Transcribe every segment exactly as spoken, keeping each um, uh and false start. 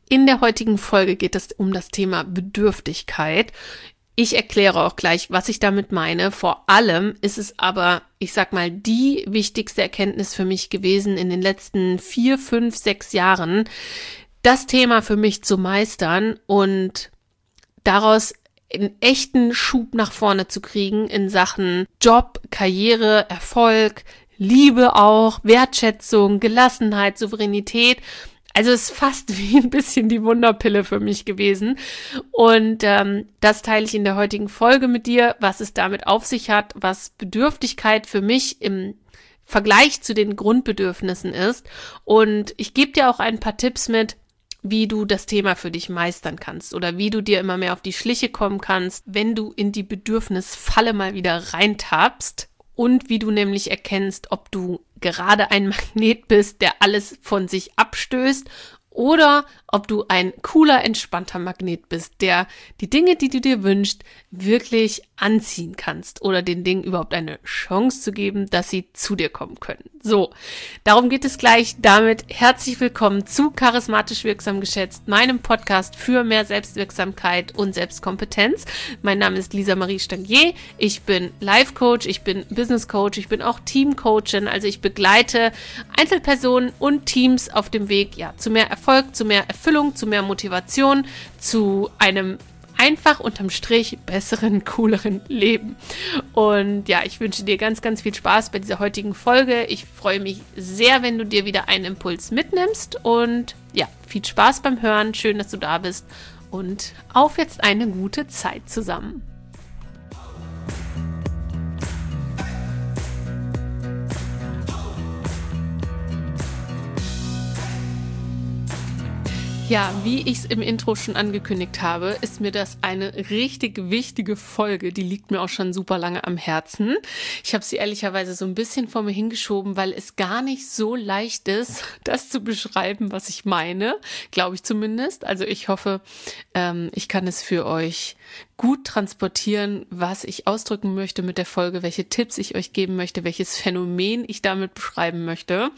In der heutigen Folge geht es um das Thema Bedürftigkeit. Ich erkläre auch gleich, was ich damit meine. Vor allem ist es aber, ich sag mal, die wichtigste Erkenntnis für mich gewesen in den letzten vier, fünf, sechs Jahren, das Thema für mich zu meistern und daraus einen echten Schub nach vorne zu kriegen in Sachen Job, Karriere, Erfolg, Liebe auch, Wertschätzung, Gelassenheit, Souveränität. Also es ist fast wie ein bisschen die Wunderpille für mich gewesen. Und ähm, das teile ich in der heutigen Folge mit dir, was es damit auf sich hat, was Bedürftigkeit für mich im Vergleich zu den Grundbedürfnissen ist. Und ich gebe dir auch ein paar Tipps mit, wie du das Thema für dich meistern kannst oder wie du dir immer mehr auf die Schliche kommen kannst, wenn du in die Bedürfnisfalle mal wieder reintappst. Und wie du nämlich erkennst, ob du gerade ein Magnet bist, der alles von sich abstößt, oder ob du ein cooler, entspannter Magnet bist, der die Dinge, die du dir wünschst, wirklich anziehen kannst oder den Dingen überhaupt eine Chance zu geben, dass sie zu dir kommen können. So, darum geht es gleich. Damit herzlich willkommen zu Charismatisch Wirksam Geschätzt, meinem Podcast für mehr Selbstwirksamkeit und Selbstkompetenz. Mein Name ist Lisa Marie Stangier. Ich bin Life Coach, ich bin Business Coach, ich bin auch Team Coachin. Also ich begleite Einzelpersonen und Teams auf dem Weg ja, zu mehr Erfolg, zu mehr Erfüllung, zu mehr Motivation, zu einem einfach unterm Strich besseren, cooleren Leben. Und ja, ich wünsche dir ganz, ganz viel Spaß bei dieser heutigen Folge. Ich freue mich sehr, wenn du dir wieder einen Impuls mitnimmst. Und ja, viel Spaß beim Hören. Schön, dass du da bist. Und auf jetzt eine gute Zeit zusammen. Ja, wie ich es im Intro schon angekündigt habe, ist mir das eine richtig wichtige Folge. Die liegt mir auch schon super lange am Herzen. Ich habe sie ehrlicherweise so ein bisschen vor mir hingeschoben, weil es gar nicht so leicht ist, das zu beschreiben, was ich meine. Glaube ich zumindest. Also ich hoffe, ähm, ich kann es für euch gut transportieren, was ich ausdrücken möchte mit der Folge, welche Tipps ich euch geben möchte, welches Phänomen ich damit beschreiben möchte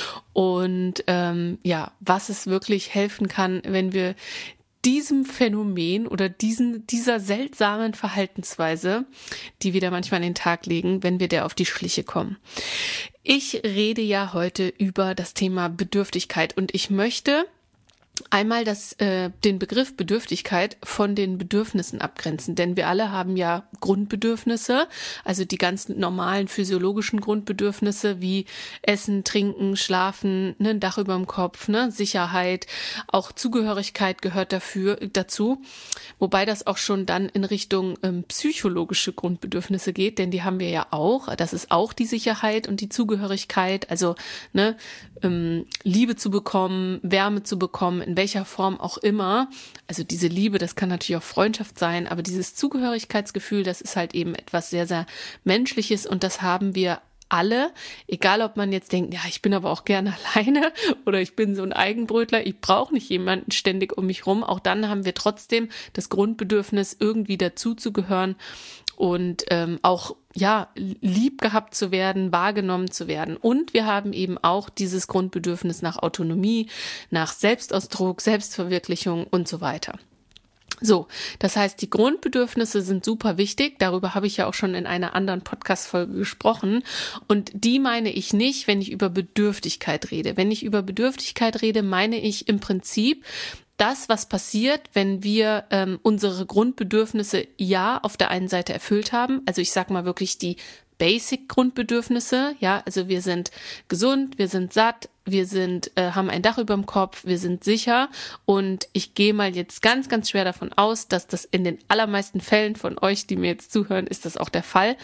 und ähm, ja, was es wirklich helfen kann, wenn wir diesem Phänomen oder diesen dieser seltsamen Verhaltensweise, die wir da manchmal an den Tag legen, wenn wir der auf die Schliche kommen. Ich rede ja heute über das Thema Bedürftigkeit und ich möchte einmal das, äh, den Begriff Bedürftigkeit von den Bedürfnissen abgrenzen, denn wir alle haben ja Grundbedürfnisse, also die ganz normalen physiologischen Grundbedürfnisse wie Essen, Trinken, Schlafen, ne, ein Dach über dem Kopf, ne, Sicherheit, auch Zugehörigkeit gehört dafür dazu, wobei das auch schon dann in Richtung ähm, psychologische Grundbedürfnisse geht, denn die haben wir ja auch, das ist auch die Sicherheit und die Zugehörigkeit, also ne, ähm, Liebe zu bekommen, Wärme zu bekommen, in welcher Form auch immer. Also diese Liebe, das kann natürlich auch Freundschaft sein, aber dieses Zugehörigkeitsgefühl, das ist halt eben etwas sehr, sehr Menschliches und das haben wir alle, egal ob man jetzt denkt, ja, ich bin aber auch gerne alleine oder ich bin so ein Eigenbrötler, ich brauche nicht jemanden ständig um mich rum, auch dann haben wir trotzdem das Grundbedürfnis, irgendwie dazuzugehören und ähm, auch ja lieb gehabt zu werden, wahrgenommen zu werden. Und wir haben eben auch dieses Grundbedürfnis nach Autonomie, nach Selbstausdruck, Selbstverwirklichung und so weiter. So, das heißt, die Grundbedürfnisse sind super wichtig. Darüber habe ich ja auch schon in einer anderen Podcast-Folge gesprochen. Und die meine ich nicht, wenn ich über Bedürftigkeit rede. Wenn ich über Bedürftigkeit rede, meine ich im Prinzip das, was passiert, wenn wir ähm, unsere Grundbedürfnisse ja auf der einen Seite erfüllt haben. Also ich sag mal wirklich die Basic-Grundbedürfnisse, ja, also wir sind gesund, wir sind satt, wir sind, äh, haben ein Dach über dem Kopf, wir sind sicher und ich gehe mal jetzt ganz, ganz schwer davon aus, dass das in den allermeisten Fällen von euch, die mir jetzt zuhören, ist das auch der Fall.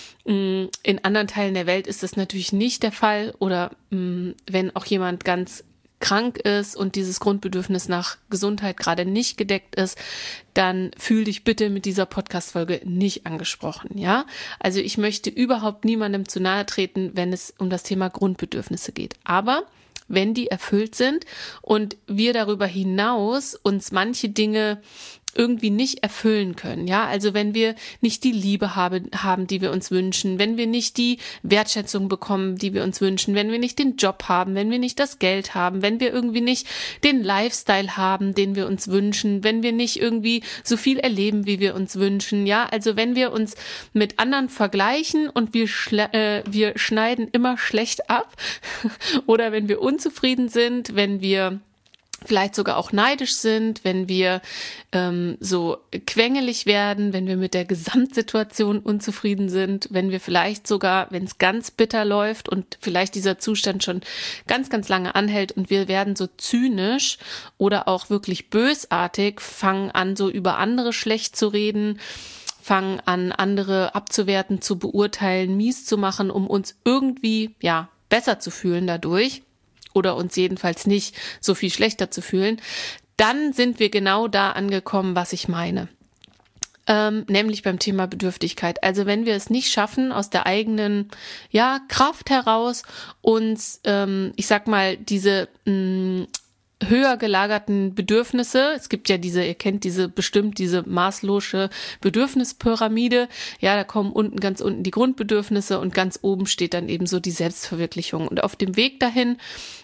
In anderen Teilen der Welt ist das natürlich nicht der Fall oder mh, wenn auch jemand ganz krank ist und dieses Grundbedürfnis nach Gesundheit gerade nicht gedeckt ist, dann fühl dich bitte mit dieser Podcast-Folge nicht angesprochen, ja? Also ich möchte überhaupt niemandem zu nahe treten, wenn es um das Thema Grundbedürfnisse geht. Aber wenn die erfüllt sind und wir darüber hinaus uns manche Dinge irgendwie nicht erfüllen können, ja, also wenn wir nicht die Liebe haben, haben, die wir uns wünschen, wenn wir nicht die Wertschätzung bekommen, die wir uns wünschen, wenn wir nicht den Job haben, wenn wir nicht das Geld haben, wenn wir irgendwie nicht den Lifestyle haben, den wir uns wünschen, wenn wir nicht irgendwie so viel erleben, wie wir uns wünschen, ja, also wenn wir uns mit anderen vergleichen und wir, schle- äh, wir schneiden immer schlecht ab oder wenn wir unzufrieden sind, wenn wir vielleicht sogar auch neidisch sind, wenn wir ähm, so quengelig werden, wenn wir mit der Gesamtsituation unzufrieden sind, wenn wir vielleicht sogar, wenn es ganz bitter läuft und vielleicht dieser Zustand schon ganz, ganz lange anhält und wir werden so zynisch oder auch wirklich bösartig, fangen an, so über andere schlecht zu reden, fangen an, andere abzuwerten, zu beurteilen, mies zu machen, um uns irgendwie, ja, besser zu fühlen dadurch, oder uns jedenfalls nicht so viel schlechter zu fühlen, dann sind wir genau da angekommen, was ich meine. Ähm, nämlich beim Thema Bedürftigkeit. Also wenn wir es nicht schaffen, aus der eigenen ja, Kraft heraus uns, ähm, ich sag mal, diese mh, höher gelagerten Bedürfnisse, es gibt ja diese, ihr kennt diese bestimmt diese maßlose Bedürfnispyramide, ja, da kommen unten, ganz unten die Grundbedürfnisse und ganz oben steht dann eben so die Selbstverwirklichung. Und auf dem Weg dahin,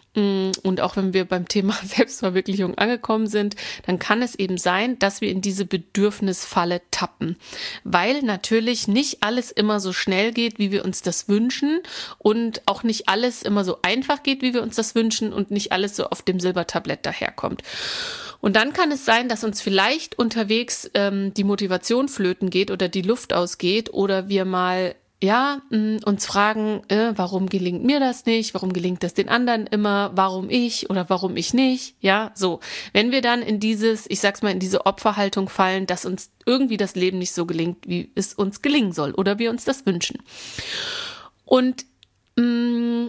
und auch wenn wir beim Thema Selbstverwirklichung angekommen sind, dann kann es eben sein, dass wir in diese Bedürfnisfalle tappen, weil natürlich nicht alles immer so schnell geht, wie wir uns das wünschen und auch nicht alles immer so einfach geht, wie wir uns das wünschen und nicht alles so auf dem Silbertablett daherkommt. Und dann kann es sein, dass uns vielleicht unterwegs ähm, die Motivation flöten geht oder die Luft ausgeht oder wir mal ja, uns fragen, äh, warum gelingt mir das nicht, warum gelingt das den anderen immer, warum ich oder warum ich nicht, ja, so. Wenn wir dann in dieses, ich sag's mal, in diese Opferhaltung fallen, dass uns irgendwie das Leben nicht so gelingt, wie es uns gelingen soll oder wir uns das wünschen. Und mh,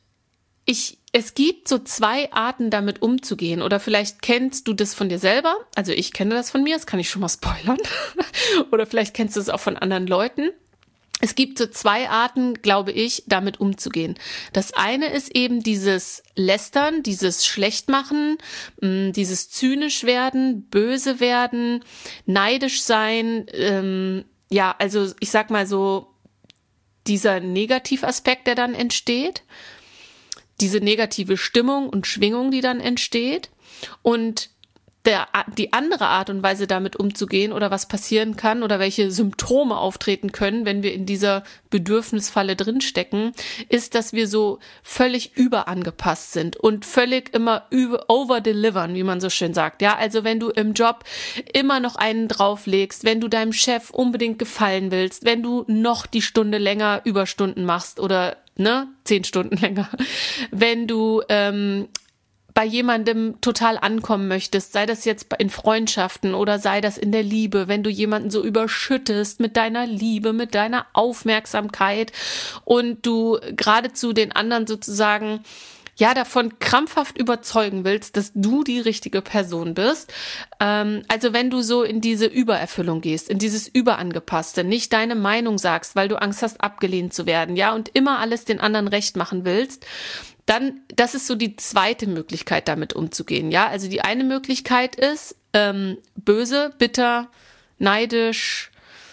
ich, es gibt so zwei Arten, damit umzugehen oder vielleicht kennst du das von dir selber, also ich kenne das von mir, das kann ich schon mal spoilern, oder vielleicht kennst du es auch von anderen Leuten. Es gibt so zwei Arten, glaube ich, damit umzugehen. Das eine ist eben dieses Lästern, dieses Schlechtmachen, dieses zynisch werden, böse werden, neidisch sein. Ähm, ja, also ich sag mal so, dieser Negativaspekt, der dann entsteht, diese negative Stimmung und Schwingung, die dann entsteht. Und Der, die andere Art und Weise damit umzugehen oder was passieren kann oder welche Symptome auftreten können, wenn wir in dieser Bedürfnisfalle drinstecken, ist, dass wir so völlig überangepasst sind und völlig immer über, overdelivern, wie man so schön sagt. Ja, also wenn du im Job immer noch einen drauflegst, wenn du deinem Chef unbedingt gefallen willst, wenn du noch die Stunde länger Überstunden machst oder ne, zehn Stunden länger, wenn du ähm, bei jemandem total ankommen möchtest, sei das jetzt in Freundschaften oder sei das in der Liebe, wenn du jemanden so überschüttest mit deiner Liebe, mit deiner Aufmerksamkeit und du geradezu den anderen sozusagen ja davon krampfhaft überzeugen willst, dass du die richtige Person bist. Ähm, also wenn du so in diese Übererfüllung gehst, in dieses Überangepasste, nicht deine Meinung sagst, weil du Angst hast, abgelehnt zu werden, ja, und immer alles den anderen recht machen willst, dann, das ist so die zweite Möglichkeit, damit umzugehen, ja. Also die eine Möglichkeit ist, ähm, böse, bitter, neidisch,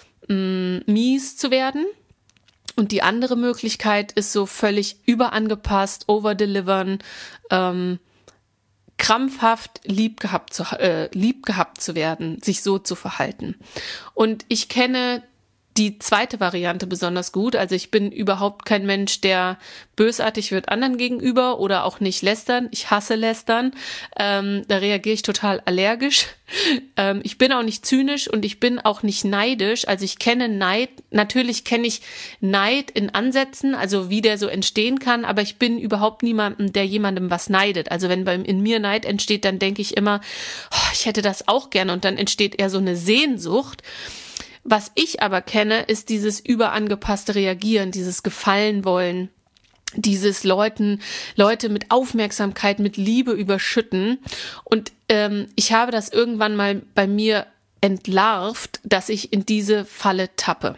mh, mies zu werden. Und die andere Möglichkeit ist so völlig überangepasst, overdelivern, ähm, krampfhaft lieb gehabt zu, äh, lieb gehabt zu werden, sich so zu verhalten. Und ich kenne die zweite Variante besonders gut. Also ich bin überhaupt kein Mensch, der bösartig wird anderen gegenüber oder auch nicht lästern. Ich hasse lästern. Ähm, da reagiere ich total allergisch. Ähm, ich bin auch nicht zynisch und ich bin auch nicht neidisch. Also ich kenne Neid. Natürlich kenne ich Neid in Ansätzen, also wie der so entstehen kann. Aber ich bin überhaupt niemandem, der jemandem was neidet. Also wenn bei, in mir Neid entsteht, dann denke ich immer, oh, ich hätte das auch gerne. Und dann entsteht eher so eine Sehnsucht. Was ich aber kenne, ist dieses überangepasste Reagieren, dieses Gefallen wollen, dieses Leuten, Leute mit Aufmerksamkeit, mit Liebe überschütten. Und ähm, ich habe das irgendwann mal bei mir entlarvt, dass ich in diese Falle tappe.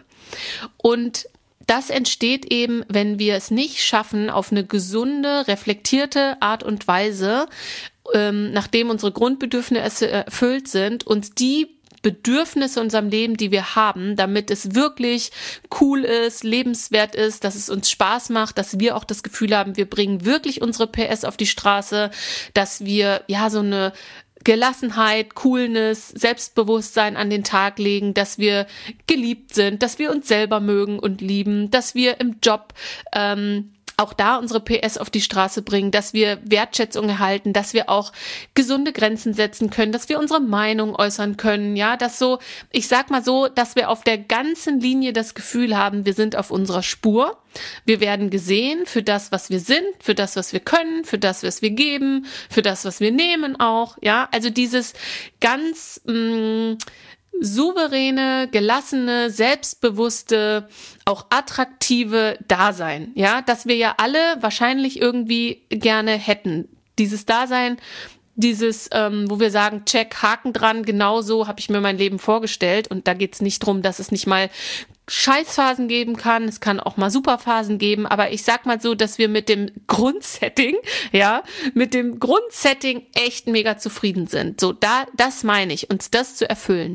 Und das entsteht eben, wenn wir es nicht schaffen, auf eine gesunde, reflektierte Art und Weise, ähm, nachdem unsere Grundbedürfnisse erfüllt sind, uns die Bedürfnisse in unserem Leben, die wir haben, damit es wirklich cool ist, lebenswert ist, dass es uns Spaß macht, dass wir auch das Gefühl haben, wir bringen wirklich unsere P S auf die Straße, dass wir ja so eine Gelassenheit, Coolness, Selbstbewusstsein an den Tag legen, dass wir geliebt sind, dass wir uns selber mögen und lieben, dass wir im Job ähm, auch da unsere P S auf die Straße bringen, dass wir Wertschätzung erhalten, dass wir auch gesunde Grenzen setzen können, dass wir unsere Meinung äußern können, ja, dass so, ich sag mal so, dass wir auf der ganzen Linie das Gefühl haben, wir sind auf unserer Spur, wir werden gesehen für das, was wir sind, für das, was wir können, für das, was wir geben, für das, was wir nehmen auch, ja, also dieses ganz mh, souveräne, gelassene, selbstbewusste, auch attraktive Dasein, ja, dass wir ja alle wahrscheinlich irgendwie gerne hätten. Dieses Dasein, dieses, ähm, wo wir sagen, check, Haken dran, genau so habe ich mir mein Leben vorgestellt. Und da geht's nicht drum, dass es nicht mal Scheißphasen geben kann, es kann auch mal Superphasen geben, aber ich sag mal so, dass wir mit dem Grundsetting, ja, mit dem Grundsetting echt mega zufrieden sind. So, da, das meine ich, uns das zu erfüllen.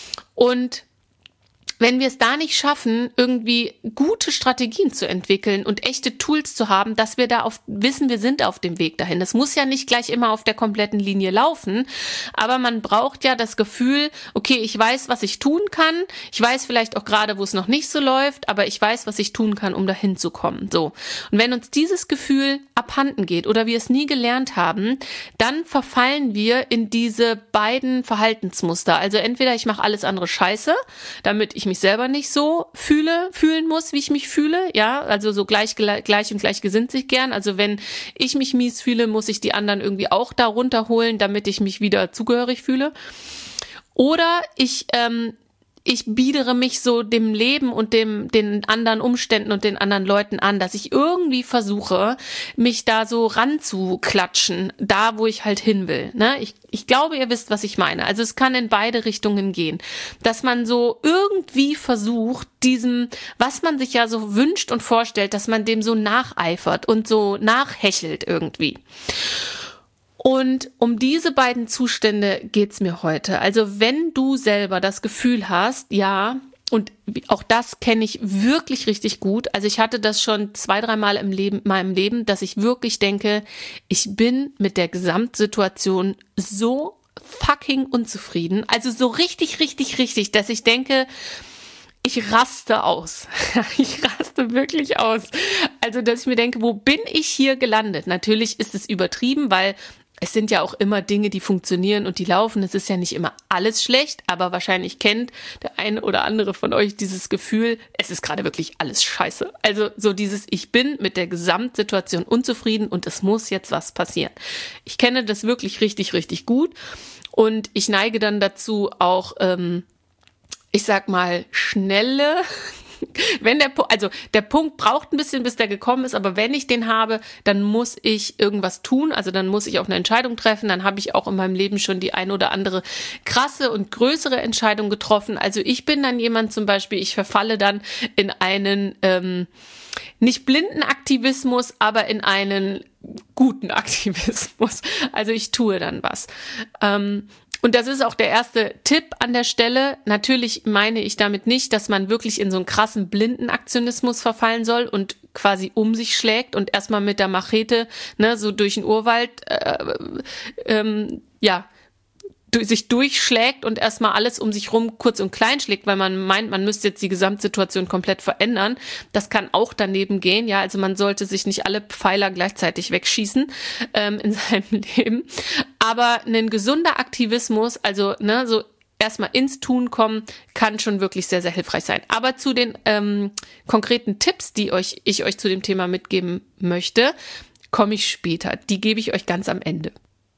Und wenn wir es da nicht schaffen, irgendwie gute Strategien zu entwickeln und echte Tools zu haben, dass wir da auf, wissen, wir sind auf dem Weg dahin. Das muss ja nicht gleich immer auf der kompletten Linie laufen, aber man braucht ja das Gefühl, okay, ich weiß, was ich tun kann. Ich weiß vielleicht auch gerade, wo es noch nicht so läuft, aber ich weiß, was ich tun kann, um dahin zu kommen. So. Und wenn uns dieses Gefühl abhanden geht oder wir es nie gelernt haben, dann verfallen wir in diese beiden Verhaltensmuster. Also entweder ich mache alles andere scheiße, damit ich mich selber nicht so fühle, fühlen muss, wie ich mich fühle, ja, also so gleich, gleich und gleich gesinnt sich gern, also wenn ich mich mies fühle, muss ich die anderen irgendwie auch da runterholen, damit ich mich wieder zugehörig fühle, oder ich, ähm, ich biedere mich so dem Leben und dem den anderen Umständen und den anderen Leuten an, dass ich irgendwie versuche, mich da so ranzuklatschen, da wo ich halt hin will. Ne? Ich, ich glaube, ihr wisst, was ich meine. Also es kann in beide Richtungen gehen. Dass man so irgendwie versucht, diesem, was man sich ja so wünscht und vorstellt, dass man dem so nacheifert und so nachhechelt irgendwie. Und um diese beiden Zustände geht's mir heute. Also wenn du selber das Gefühl hast, ja, und auch das kenne ich wirklich richtig gut. Also ich hatte das schon zwei, dreimal im Leben, meinem Leben, dass ich wirklich denke, ich bin mit der Gesamtsituation so fucking unzufrieden. Also so richtig, richtig, richtig, dass ich denke, ich raste aus. Ich raste wirklich aus. Also dass ich mir denke, wo bin ich hier gelandet? Natürlich ist es übertrieben, weil es sind ja auch immer Dinge, die funktionieren und die laufen. Es ist ja nicht immer alles schlecht, aber wahrscheinlich kennt der eine oder andere von euch dieses Gefühl, es ist gerade wirklich alles scheiße. Also so dieses, ich bin mit der Gesamtsituation unzufrieden und es muss jetzt was passieren. Ich kenne das wirklich richtig, richtig gut und ich neige dann dazu auch, ähm, ich sag mal, schnelle... Wenn der, also der Punkt braucht ein bisschen, bis der gekommen ist, aber wenn ich den habe, dann muss ich irgendwas tun, also dann muss ich auch eine Entscheidung treffen, dann habe ich auch in meinem Leben schon die ein oder andere krasse und größere Entscheidung getroffen. Also ich bin dann jemand zum Beispiel, ich verfalle dann in einen, ähm, nicht blinden Aktivismus, aber in einen guten Aktivismus. Also ich tue dann was. Ähm, Und das ist auch der erste Tipp an der Stelle. Natürlich meine ich damit nicht, dass man wirklich in so einen krassen blinden Aktionismus verfallen soll und quasi um sich schlägt und erstmal mit der Machete, ne, so durch den Urwald, äh, ähm, ja, sich durchschlägt und erstmal alles um sich rum kurz und klein schlägt, weil man meint, man müsste jetzt die Gesamtsituation komplett verändern. Das kann auch daneben gehen, ja, also man sollte sich nicht alle Pfeiler gleichzeitig wegschießen ähm, in seinem Leben. Aber ein gesunder Aktivismus, also ne, so erstmal ins Tun kommen, kann schon wirklich sehr, sehr hilfreich sein. Aber zu den ähm, konkreten Tipps, die euch ich euch zu dem Thema mitgeben möchte, komme ich später. Die gebe ich euch ganz am Ende.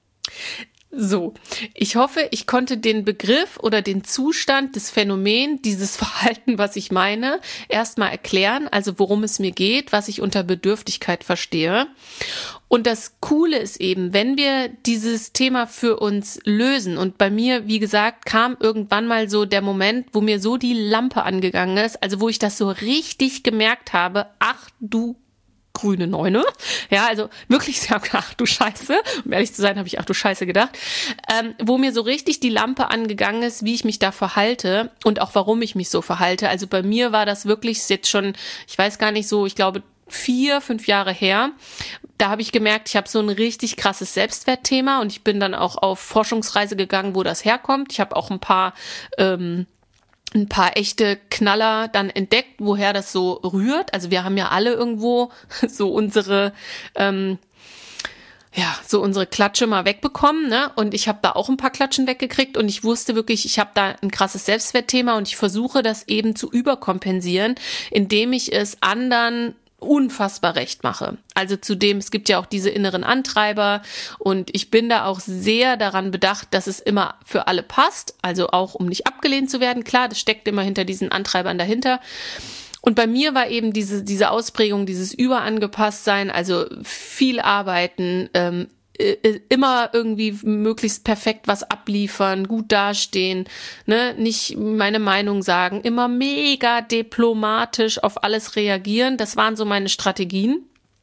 So, ich hoffe, ich konnte den Begriff oder den Zustand, das Phänomen, dieses Verhalten, was ich meine, erstmal erklären, also worum es mir geht, was ich unter Bedürftigkeit verstehe. Und das Coole ist eben, wenn wir dieses Thema für uns lösen, und bei mir, wie gesagt, kam irgendwann mal so der Moment, wo mir so die Lampe angegangen ist, also wo ich das so richtig gemerkt habe, ach du grüne Neune. Ja, also wirklich, ich habe gedacht, ach du Scheiße, um ehrlich zu sein, habe ich ach du Scheiße gedacht, ähm, wo mir so richtig die Lampe angegangen ist, wie ich mich da verhalte und auch warum ich mich so verhalte. Also bei mir war das wirklich jetzt schon, ich weiß gar nicht so, ich glaube vier, fünf Jahre her. Da habe ich gemerkt, ich habe so ein richtig krasses Selbstwertthema und ich bin dann auch auf Forschungsreise gegangen, wo das herkommt. Ich habe auch ein paar ähm, ein paar echte Knaller dann entdeckt, woher das so rührt. Also wir haben ja alle irgendwo so unsere ähm, ja, so unsere Klatsche mal wegbekommen, ne? Und ich habe da auch ein paar Klatschen weggekriegt und ich wusste wirklich, ich habe da ein krasses Selbstwertthema und ich versuche das eben zu überkompensieren, indem ich es anderen unfassbar recht mache. Also zudem, es gibt ja auch diese inneren Antreiber und ich bin da auch sehr daran bedacht, dass es immer für alle passt, also auch um nicht abgelehnt zu werden. Klar, das steckt immer hinter diesen Antreibern dahinter. Und bei mir war eben diese diese Ausprägung, dieses Überangepasstsein, also viel arbeiten, ähm, immer irgendwie möglichst perfekt was abliefern, gut dastehen, ne, nicht meine Meinung sagen, immer mega diplomatisch auf alles reagieren. Das waren so meine Strategien.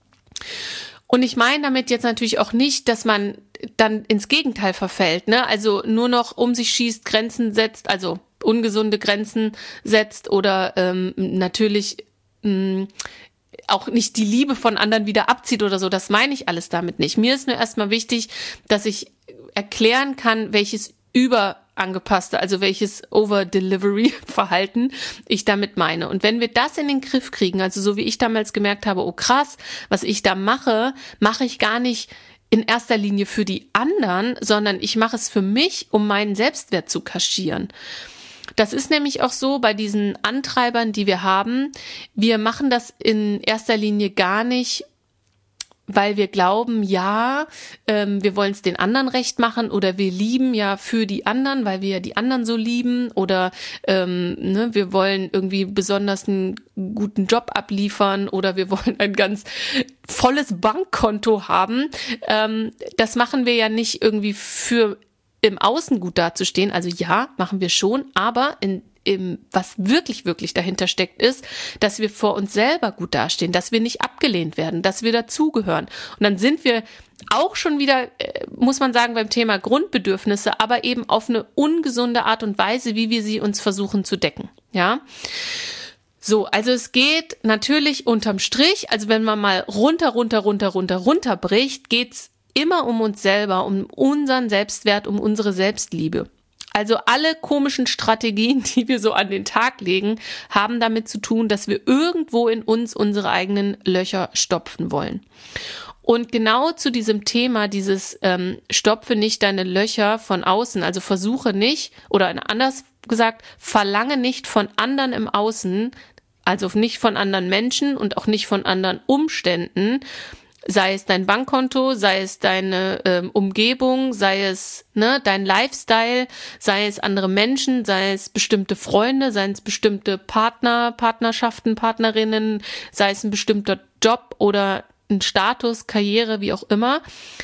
Und ich meine damit jetzt natürlich auch nicht, dass man dann ins Gegenteil verfällt, ne? Also nur noch um sich schießt, Grenzen setzt, also ungesunde Grenzen setzt oder ähm, natürlich mh, auch nicht die Liebe von anderen wieder abzieht oder so. Das meine ich alles damit nicht. Mir ist nur erstmal wichtig, dass ich erklären kann, welches überangepasste, also welches Over-Delivery-Verhalten ich damit meine. Und wenn wir das in den Griff kriegen, also so wie ich damals gemerkt habe, oh krass, was ich da mache, mache ich gar nicht in erster Linie für die anderen, sondern ich mache es für mich, um meinen Selbstwert zu kaschieren. Das ist nämlich auch so bei diesen Antreibern, die wir haben. Wir machen das in erster Linie gar nicht, weil wir glauben, ja, ähm, wir wollen es den anderen recht machen oder wir lieben ja für die anderen, weil wir ja die anderen so lieben oder ähm, ne, wir wollen irgendwie besonders einen guten Job abliefern oder wir wollen ein ganz volles Bankkonto haben. Ähm, das machen wir ja nicht irgendwie für im Außen gut dazustehen, also ja, machen wir schon, aber in, im, was wirklich, wirklich dahinter steckt, ist, dass wir vor uns selber gut dastehen, dass wir nicht abgelehnt werden, dass wir dazugehören. Und dann sind wir auch schon wieder, muss man sagen, beim Thema Grundbedürfnisse, aber eben auf eine ungesunde Art und Weise, wie wir sie uns versuchen zu decken, ja. So, also es geht natürlich unterm Strich, also wenn man mal runter, runter, runter, runter, runter bricht, geht's immer um uns selber, um unseren Selbstwert, um unsere Selbstliebe. Also alle komischen Strategien, die wir so an den Tag legen, haben damit zu tun, dass wir irgendwo in uns unsere eigenen Löcher stopfen wollen. Und genau zu diesem Thema, dieses ähm, stopfe nicht deine Löcher von außen, also versuche nicht, oder anders gesagt, verlange nicht von anderen im Außen, also nicht von anderen Menschen und auch nicht von anderen Umständen, sei es dein Bankkonto, sei es deine ähm, Umgebung, sei es ne, dein Lifestyle, sei es andere Menschen, sei es bestimmte Freunde, sei es bestimmte Partner, Partnerschaften, Partnerinnen, sei es ein bestimmter Job oder ein Status, Karriere, wie auch immer.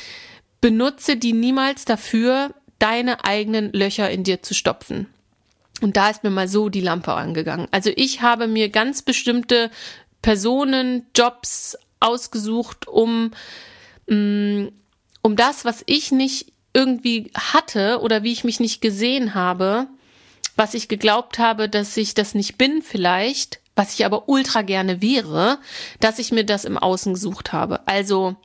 Benutze die niemals dafür, deine eigenen Löcher in dir zu stopfen. Und da ist mir mal so die Lampe angegangen. Also ich habe mir ganz bestimmte Personen, Jobs ausgesucht, um, um das, was ich nicht irgendwie hatte oder wie ich mich nicht gesehen habe, was ich geglaubt habe, dass ich das nicht bin vielleicht, was ich aber ultra gerne wäre, dass ich mir das im Außen gesucht habe. Also,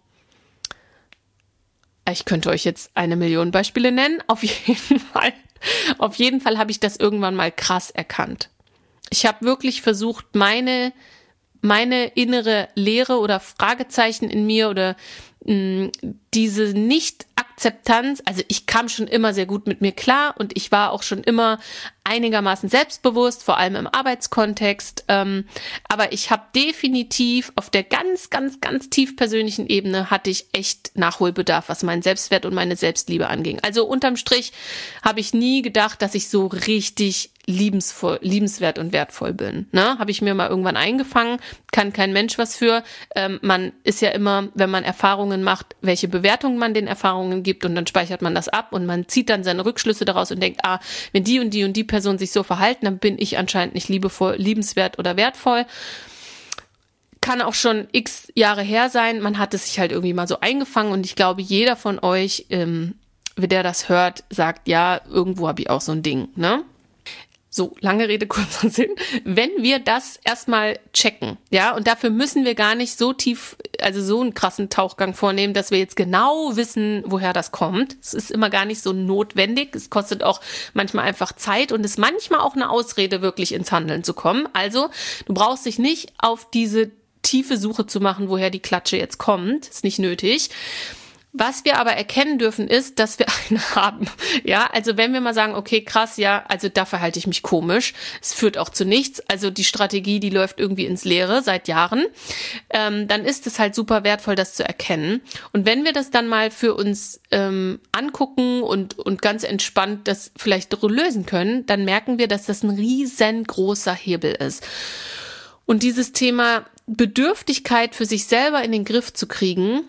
ich könnte euch jetzt eine Million Beispiele nennen. Auf jeden Fall, auf jeden Fall habe ich das irgendwann mal krass erkannt. Ich habe wirklich versucht, meine meine innere Leere oder Fragezeichen in mir oder mh, diese Nicht-Akzeptanz, also ich kam schon immer sehr gut mit mir klar und ich war auch schon immer einigermaßen selbstbewusst, vor allem im Arbeitskontext, ähm, aber ich habe definitiv auf der ganz, ganz, ganz tief persönlichen Ebene hatte ich echt Nachholbedarf, was meinen Selbstwert und meine Selbstliebe anging. Also unterm Strich habe ich nie gedacht, dass ich so richtig liebensvoll, liebenswert und wertvoll bin. Ne? Habe ich mir mal irgendwann eingefangen, kann kein Mensch was für. Ähm, man ist ja immer, wenn man Erfahrungen macht, welche Bewertung man den Erfahrungen gibt und dann speichert man das ab und man zieht dann seine Rückschlüsse daraus und denkt, ah, wenn die und die und die Person sich so verhalten, dann bin ich anscheinend nicht liebevoll, liebenswert oder wertvoll. kann auch schon x Jahre her sein. Man hat es sich halt irgendwie mal so eingefangen und ich glaube, jeder von euch, ähm, der das hört, sagt, ja, irgendwo habe ich auch so ein Ding, ne? So, lange Rede, kurzer Sinn. Wenn wir das erstmal checken, ja, und dafür müssen wir gar nicht so tief, also so einen krassen Tauchgang vornehmen, dass wir jetzt genau wissen, woher das kommt. Es ist immer gar nicht so notwendig. Es kostet auch manchmal einfach Zeit und ist manchmal auch eine Ausrede, wirklich ins Handeln zu kommen. Also, du brauchst dich nicht auf diese tiefe Suche zu machen, woher die Klatsche jetzt kommt. Ist nicht nötig. Was wir aber erkennen dürfen, ist, dass wir eine haben. Ja, also wenn wir mal sagen, okay, krass, ja, also da verhalte ich mich komisch. Es führt auch zu nichts. Also die Strategie, die läuft irgendwie ins Leere seit Jahren. Ähm, dann ist es halt super wertvoll, das zu erkennen. Und wenn wir das dann mal für uns ähm, angucken und, und ganz entspannt das vielleicht lösen können, dann merken wir, dass das ein riesengroßer Hebel ist. Und dieses Thema Bedürftigkeit für sich selber in den Griff zu kriegen,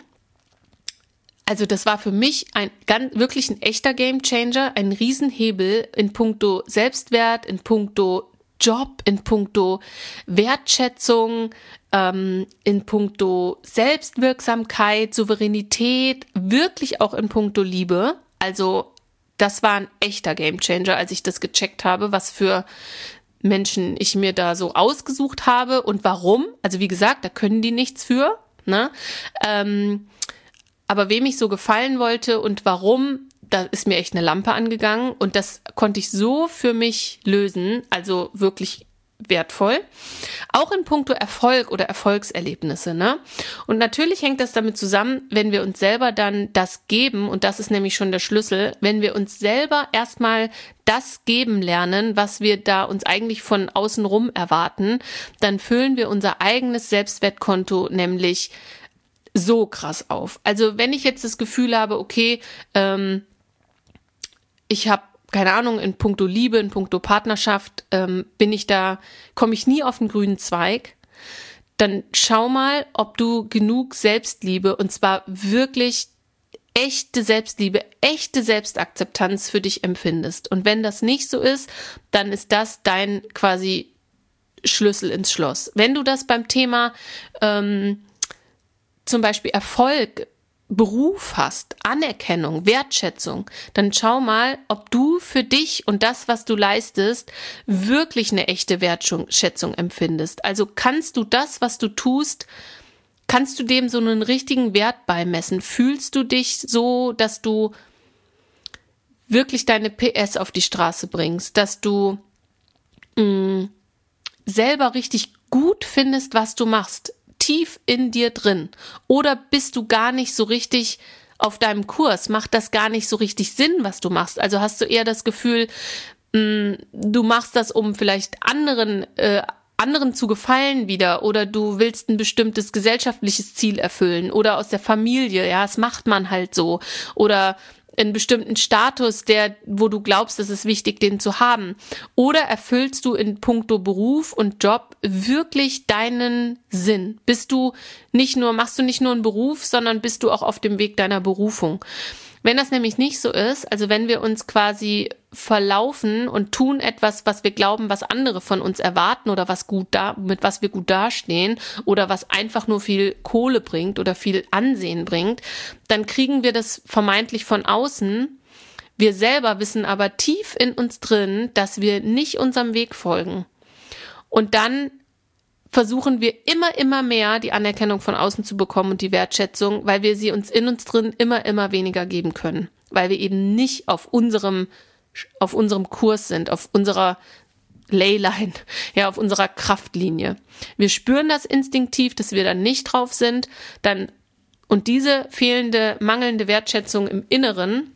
also das war für mich ein ganz, wirklich ein echter Gamechanger, ein Riesenhebel in puncto Selbstwert, in puncto Job, in puncto Wertschätzung, ähm, in puncto Selbstwirksamkeit, Souveränität, wirklich auch in puncto Liebe. Also das war ein echter Gamechanger, als ich das gecheckt habe, was für Menschen ich mir da so ausgesucht habe und warum. Also wie gesagt, da können die nichts für, ne? Ähm, Aber wem ich so gefallen wollte und warum, da ist mir echt eine Lampe angegangen und das konnte ich so für mich lösen, also wirklich wertvoll. Auch in puncto Erfolg oder Erfolgserlebnisse, ne? Und natürlich hängt das damit zusammen, wenn wir uns selber dann das geben, und das ist nämlich schon der Schlüssel, wenn wir uns selber erstmal das geben lernen, was wir da uns eigentlich von außen rum erwarten, dann füllen wir unser eigenes Selbstwertkonto nämlich so krass auf. Also wenn ich jetzt das Gefühl habe, okay, ähm, ich habe, keine Ahnung, in puncto Liebe, in puncto Partnerschaft, ähm, bin ich da, komme ich nie auf den grünen Zweig, dann schau mal, ob du genug Selbstliebe, und zwar wirklich echte Selbstliebe, echte Selbstakzeptanz für dich empfindest. Und wenn das nicht so ist, dann ist das dein quasi Schlüssel ins Schloss. Wenn du das beim Thema ähm, zum Beispiel Erfolg, Beruf hast, Anerkennung, Wertschätzung, dann schau mal, ob du für dich und das, was du leistest, wirklich eine echte Wertschätzung empfindest. Also kannst du das, was du tust, kannst du dem so einen richtigen Wert beimessen? Fühlst du dich so, dass du wirklich deine P S auf die Straße bringst, dass du mh, selber richtig gut findest, was du machst? Tief in dir drin? Oder bist du gar nicht so richtig auf deinem Kurs? Macht das gar nicht so richtig Sinn, was du machst? Also hast du eher das Gefühl, mh, du machst das, um vielleicht anderen, äh, anderen zu gefallen wieder, oder du willst ein bestimmtes gesellschaftliches Ziel erfüllen oder aus der Familie, ja, das macht man halt so, oder einen bestimmten Status, der, wo du glaubst, es ist wichtig, den zu haben? Oder erfüllst du in puncto Beruf und Job wirklich deinen Sinn? Bist du nicht nur, machst du nicht nur einen Beruf, sondern bist du auch auf dem Weg deiner Berufung? Wenn das nämlich nicht so ist, also wenn wir uns quasi verlaufen und tun etwas, was wir glauben, was andere von uns erwarten oder was gut da, mit was wir gut dastehen oder was einfach nur viel Kohle bringt oder viel Ansehen bringt, dann kriegen wir das vermeintlich von außen. Wir selber wissen aber tief in uns drin, dass wir nicht unserem Weg folgen. Und dann versuchen wir immer, immer mehr die Anerkennung von außen zu bekommen und die Wertschätzung, weil wir sie uns in uns drin immer, immer weniger geben können. Weil wir eben nicht auf unserem, auf unserem Kurs sind, auf unserer Leyline, ja, auf unserer Kraftlinie. Wir spüren das instinktiv, dass wir dann nicht drauf sind, dann, und diese fehlende, mangelnde Wertschätzung im Inneren,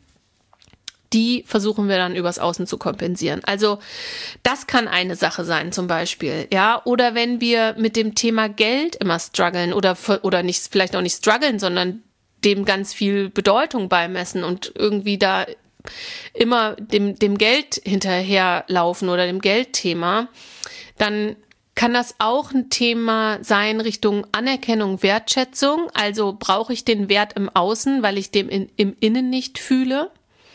die versuchen wir dann übers Außen zu kompensieren. Also das kann eine Sache sein zum Beispiel, ja. Oder wenn wir mit dem Thema Geld immer strugglen oder, oder nicht, vielleicht auch nicht strugglen, sondern dem ganz viel Bedeutung beimessen und irgendwie da immer dem, dem Geld hinterherlaufen oder dem Geldthema, dann kann das auch ein Thema sein Richtung Anerkennung, Wertschätzung. Also brauche ich den Wert im Außen, weil ich den in, im Innen nicht fühle.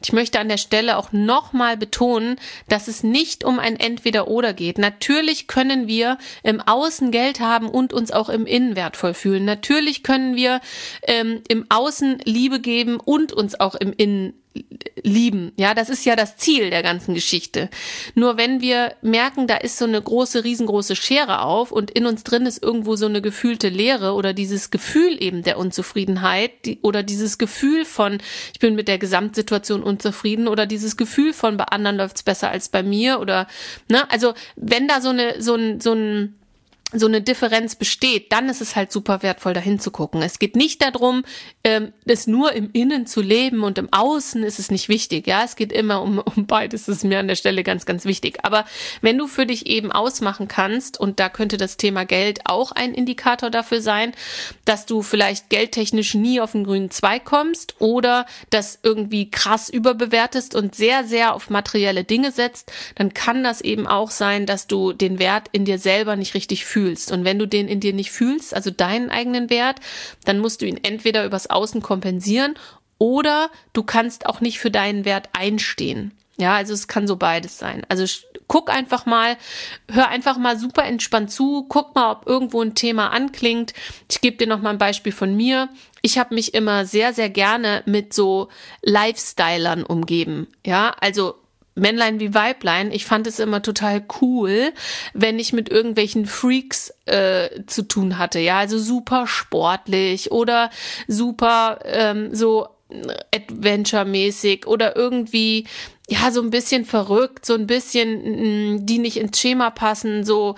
Ich möchte an der Stelle auch nochmal betonen, dass es nicht um ein Entweder-Oder geht. Natürlich können wir im Außen Geld haben und uns auch im Innen wertvoll fühlen. Natürlich können wir ähm, im Außen Liebe geben und uns auch im Innen lieben. Ja, das ist ja das Ziel der ganzen Geschichte. Nur wenn wir merken, da ist so eine große, riesengroße Schere auf und in uns drin ist irgendwo so eine gefühlte Leere oder dieses Gefühl eben der Unzufriedenheit die, oder dieses Gefühl von, ich bin mit der Gesamtsituation unzufrieden oder dieses Gefühl von, bei anderen läuft's besser als bei mir oder, ne, also wenn da so eine, so ein, so ein so eine Differenz besteht, dann ist es halt super wertvoll, dahin zu gucken. Es geht nicht darum, ähm, das nur im Innen zu leben und im Außen ist es nicht wichtig. Ja, es geht immer um, um beides, das ist mir an der Stelle ganz, ganz wichtig. Aber wenn du für dich eben ausmachen kannst, und da könnte das Thema Geld auch ein Indikator dafür sein, dass du vielleicht geldtechnisch nie auf den grünen Zweig kommst oder das irgendwie krass überbewertest und sehr, sehr auf materielle Dinge setzt, dann kann das eben auch sein, dass du den Wert in dir selber nicht richtig fühlst. Und wenn du den in dir nicht fühlst, also deinen eigenen Wert, dann musst du ihn entweder übers Außen kompensieren oder du kannst auch nicht für deinen Wert einstehen. Ja, also es kann so beides sein. Also guck einfach mal, hör einfach mal super entspannt zu, guck mal, ob irgendwo ein Thema anklingt. Ich gebe dir noch mal ein Beispiel von mir. Ich habe mich immer sehr, sehr gerne mit so Lifestylern umgeben. Ja, also Männlein wie Weiblein, ich fand es immer total cool, wenn ich mit irgendwelchen Freaks äh, zu tun hatte, ja, also super sportlich oder super ähm, so Adventure-mäßig oder irgendwie, ja, so ein bisschen verrückt, so ein bisschen, mh, die nicht ins Schema passen, so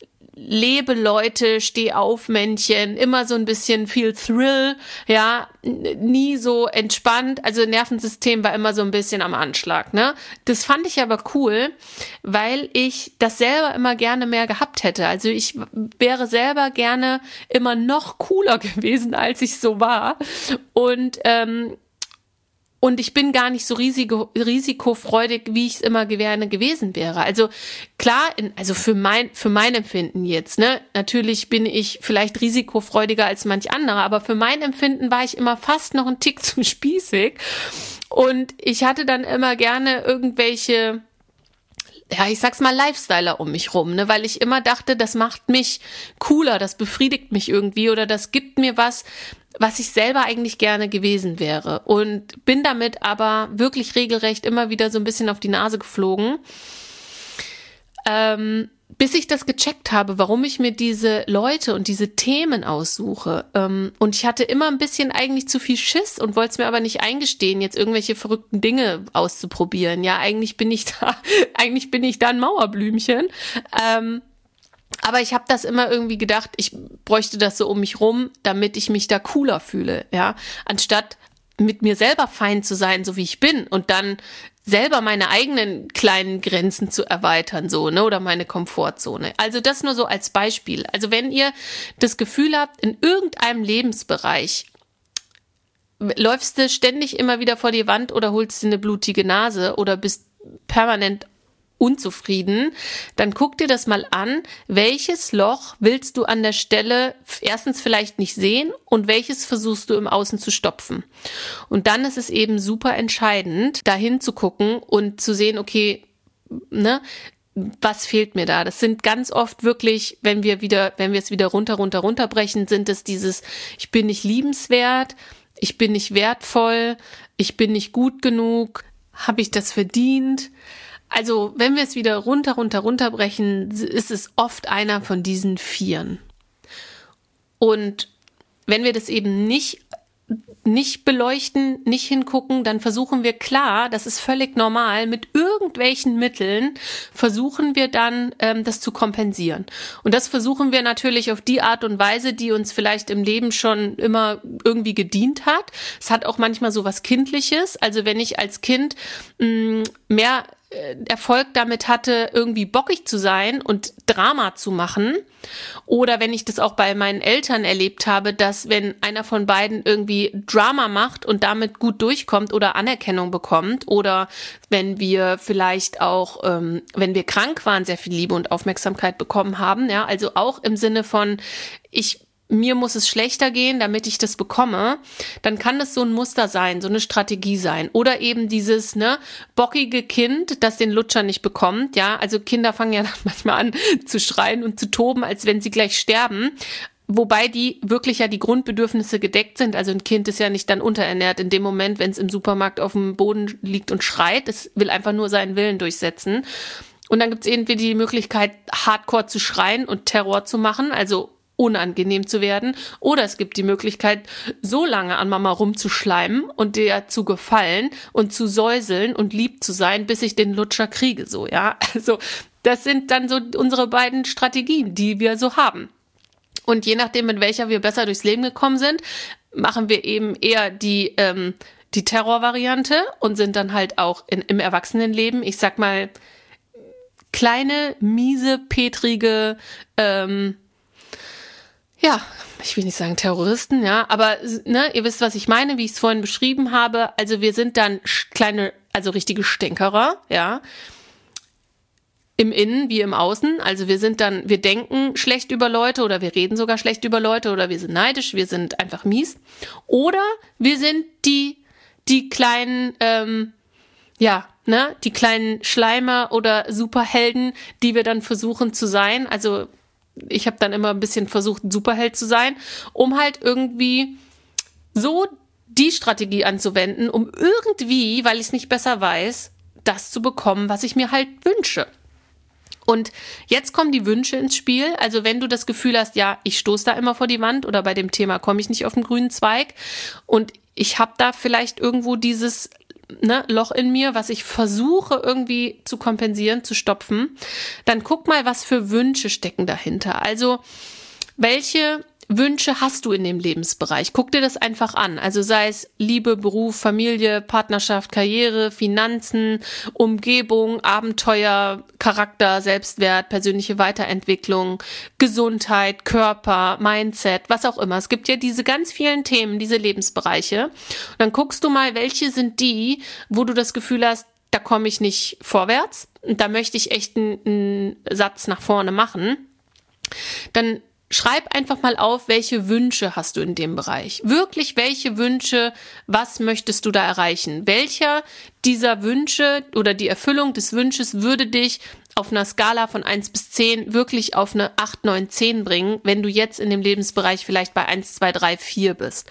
lebe Leute, steh auf Männchen, immer so ein bisschen viel Thrill, ja, nie so entspannt, also Nervensystem war immer so ein bisschen am Anschlag, ne? Das fand ich aber cool, weil ich das selber immer gerne mehr gehabt hätte. Also ich wäre selber gerne immer noch cooler gewesen, als ich so war. Und ähm, Und ich bin gar nicht so risiko, risikofreudig, wie ich es immer gerne gewesen wäre. Also klar, in, also für mein, für mein Empfinden jetzt, ne, natürlich bin ich vielleicht risikofreudiger als manch andere, aber für mein Empfinden war ich immer fast noch ein Tick zu spießig. Und ich hatte dann immer gerne irgendwelche, ja, ich sag's mal, Lifestyler um mich rum, ne, weil ich immer dachte, das macht mich cooler, das befriedigt mich irgendwie oder das gibt mir was, was ich selber eigentlich gerne gewesen wäre, und bin damit aber wirklich regelrecht immer wieder so ein bisschen auf die Nase geflogen, ähm, bis ich das gecheckt habe, warum ich mir diese Leute und diese Themen aussuche. Ähm, und ich hatte immer ein bisschen eigentlich zu viel Schiss und wollte es mir aber nicht eingestehen, jetzt irgendwelche verrückten Dinge auszuprobieren. Ja, eigentlich bin ich da, eigentlich bin ich da ein Mauerblümchen. Ähm, Aber ich habe das immer irgendwie gedacht, ich bräuchte das so um mich rum, damit ich mich da cooler fühle, ja, anstatt mit mir selber fein zu sein, so wie ich bin, und dann selber meine eigenen kleinen Grenzen zu erweitern, so, ne, oder meine Komfortzone. Also das nur so als Beispiel. Also wenn ihr das Gefühl habt, in irgendeinem Lebensbereich läufst du ständig immer wieder vor die Wand oder holst dir eine blutige Nase oder bist permanent unzufrieden, dann guck dir das mal an, welches Loch willst du an der Stelle erstens vielleicht nicht sehen und welches versuchst du im Außen zu stopfen. Und dann ist es eben super entscheidend, dahin zu gucken und zu sehen, okay, ne, was fehlt mir da? Das sind ganz oft wirklich, wenn wir wieder, wenn wir es wieder runter, runter, runterbrechen, sind es dieses, ich bin nicht liebenswert, ich bin nicht wertvoll, ich bin nicht gut genug, habe ich das verdient? Also, wenn wir es wieder runter, runter, runterbrechen, ist es oft einer von diesen Vieren. Und wenn wir das eben nicht, nicht beleuchten, nicht hingucken, dann versuchen wir, klar, das ist völlig normal, mit irgendwelchen Mitteln versuchen wir dann, ähm, das zu kompensieren. Und das versuchen wir natürlich auf die Art und Weise, die uns vielleicht im Leben schon immer irgendwie gedient hat. Es hat auch manchmal so was Kindliches. Also wenn ich als Kind mh, mehr Erfolg damit hatte, irgendwie bockig zu sein und Drama zu machen. Oder wenn ich das auch bei meinen Eltern erlebt habe, dass wenn einer von beiden irgendwie Drama macht und damit gut durchkommt oder Anerkennung bekommt, oder wenn wir vielleicht auch, ähm, wenn wir krank waren, sehr viel Liebe und Aufmerksamkeit bekommen haben, ja, also auch im Sinne von, ich mir muss es schlechter gehen, damit ich das bekomme, dann kann das so ein Muster sein, so eine Strategie sein. Oder eben dieses, ne, bockige Kind, das den Lutscher nicht bekommt, ja. Also Kinder fangen ja manchmal an zu schreien und zu toben, als wenn sie gleich sterben. Wobei die wirklich ja die Grundbedürfnisse gedeckt sind. Also ein Kind ist ja nicht dann unterernährt in dem Moment, wenn es im Supermarkt auf dem Boden liegt und schreit. Es will einfach nur seinen Willen durchsetzen. Und dann gibt es irgendwie die Möglichkeit, hardcore zu schreien und Terror zu machen, also unangenehm zu werden. Oder es gibt die Möglichkeit, so lange an Mama rumzuschleimen und der zu gefallen und zu säuseln und lieb zu sein, bis ich den Lutscher kriege, so, ja. Also das sind dann so unsere beiden Strategien, die wir so haben. Und je nachdem, mit welcher wir besser durchs Leben gekommen sind, machen wir eben eher die, ähm, die Terrorvariante und sind dann halt auch in, im Erwachsenenleben, ich sag mal, kleine, miese, petrige, ähm, ja, ich will nicht sagen Terroristen, ja, aber ne, ihr wisst, was ich meine, wie ich es vorhin beschrieben habe. Also wir sind dann kleine, also richtige Stänkerer, ja, im Innen wie im Außen. Also wir sind dann, wir denken schlecht über Leute oder wir reden sogar schlecht über Leute oder wir sind neidisch, wir sind einfach mies. Oder wir sind die, die kleinen, ähm, ja, ne, die kleinen Schleimer oder Superhelden, die wir dann versuchen zu sein. Also ich habe dann immer ein bisschen versucht, ein Superheld zu sein, um halt irgendwie so die Strategie anzuwenden, um irgendwie, weil ich es nicht besser weiß, das zu bekommen, was ich mir halt wünsche. Und jetzt kommen die Wünsche ins Spiel. Also wenn du das Gefühl hast, ja, ich stoße da immer vor die Wand oder bei dem Thema komme ich nicht auf den grünen Zweig und ich habe da vielleicht irgendwo dieses ne, Loch in mir, was ich versuche irgendwie zu kompensieren, zu stopfen, dann guck mal, was für Wünsche stecken dahinter. Also welche Wünsche hast du in dem Lebensbereich? Guck dir das einfach an. Also sei es Liebe, Beruf, Familie, Partnerschaft, Karriere, Finanzen, Umgebung, Abenteuer, Charakter, Selbstwert, persönliche Weiterentwicklung, Gesundheit, Körper, Mindset, was auch immer. Es gibt ja diese ganz vielen Themen, diese Lebensbereiche. Und dann guckst du mal, welche sind die, wo du das Gefühl hast, da komme ich nicht vorwärts. Und da möchte ich echt einen, einen Satz nach vorne machen. Dann schreib einfach mal auf, welche Wünsche hast du in dem Bereich. Wirklich, welche Wünsche, was möchtest du da erreichen? Welcher dieser Wünsche oder die Erfüllung des Wünsches würde dich auf einer Skala von eins bis zehn wirklich auf eine acht, neun, zehn bringen, wenn du jetzt in dem Lebensbereich vielleicht bei eins, zwei, drei, vier bist?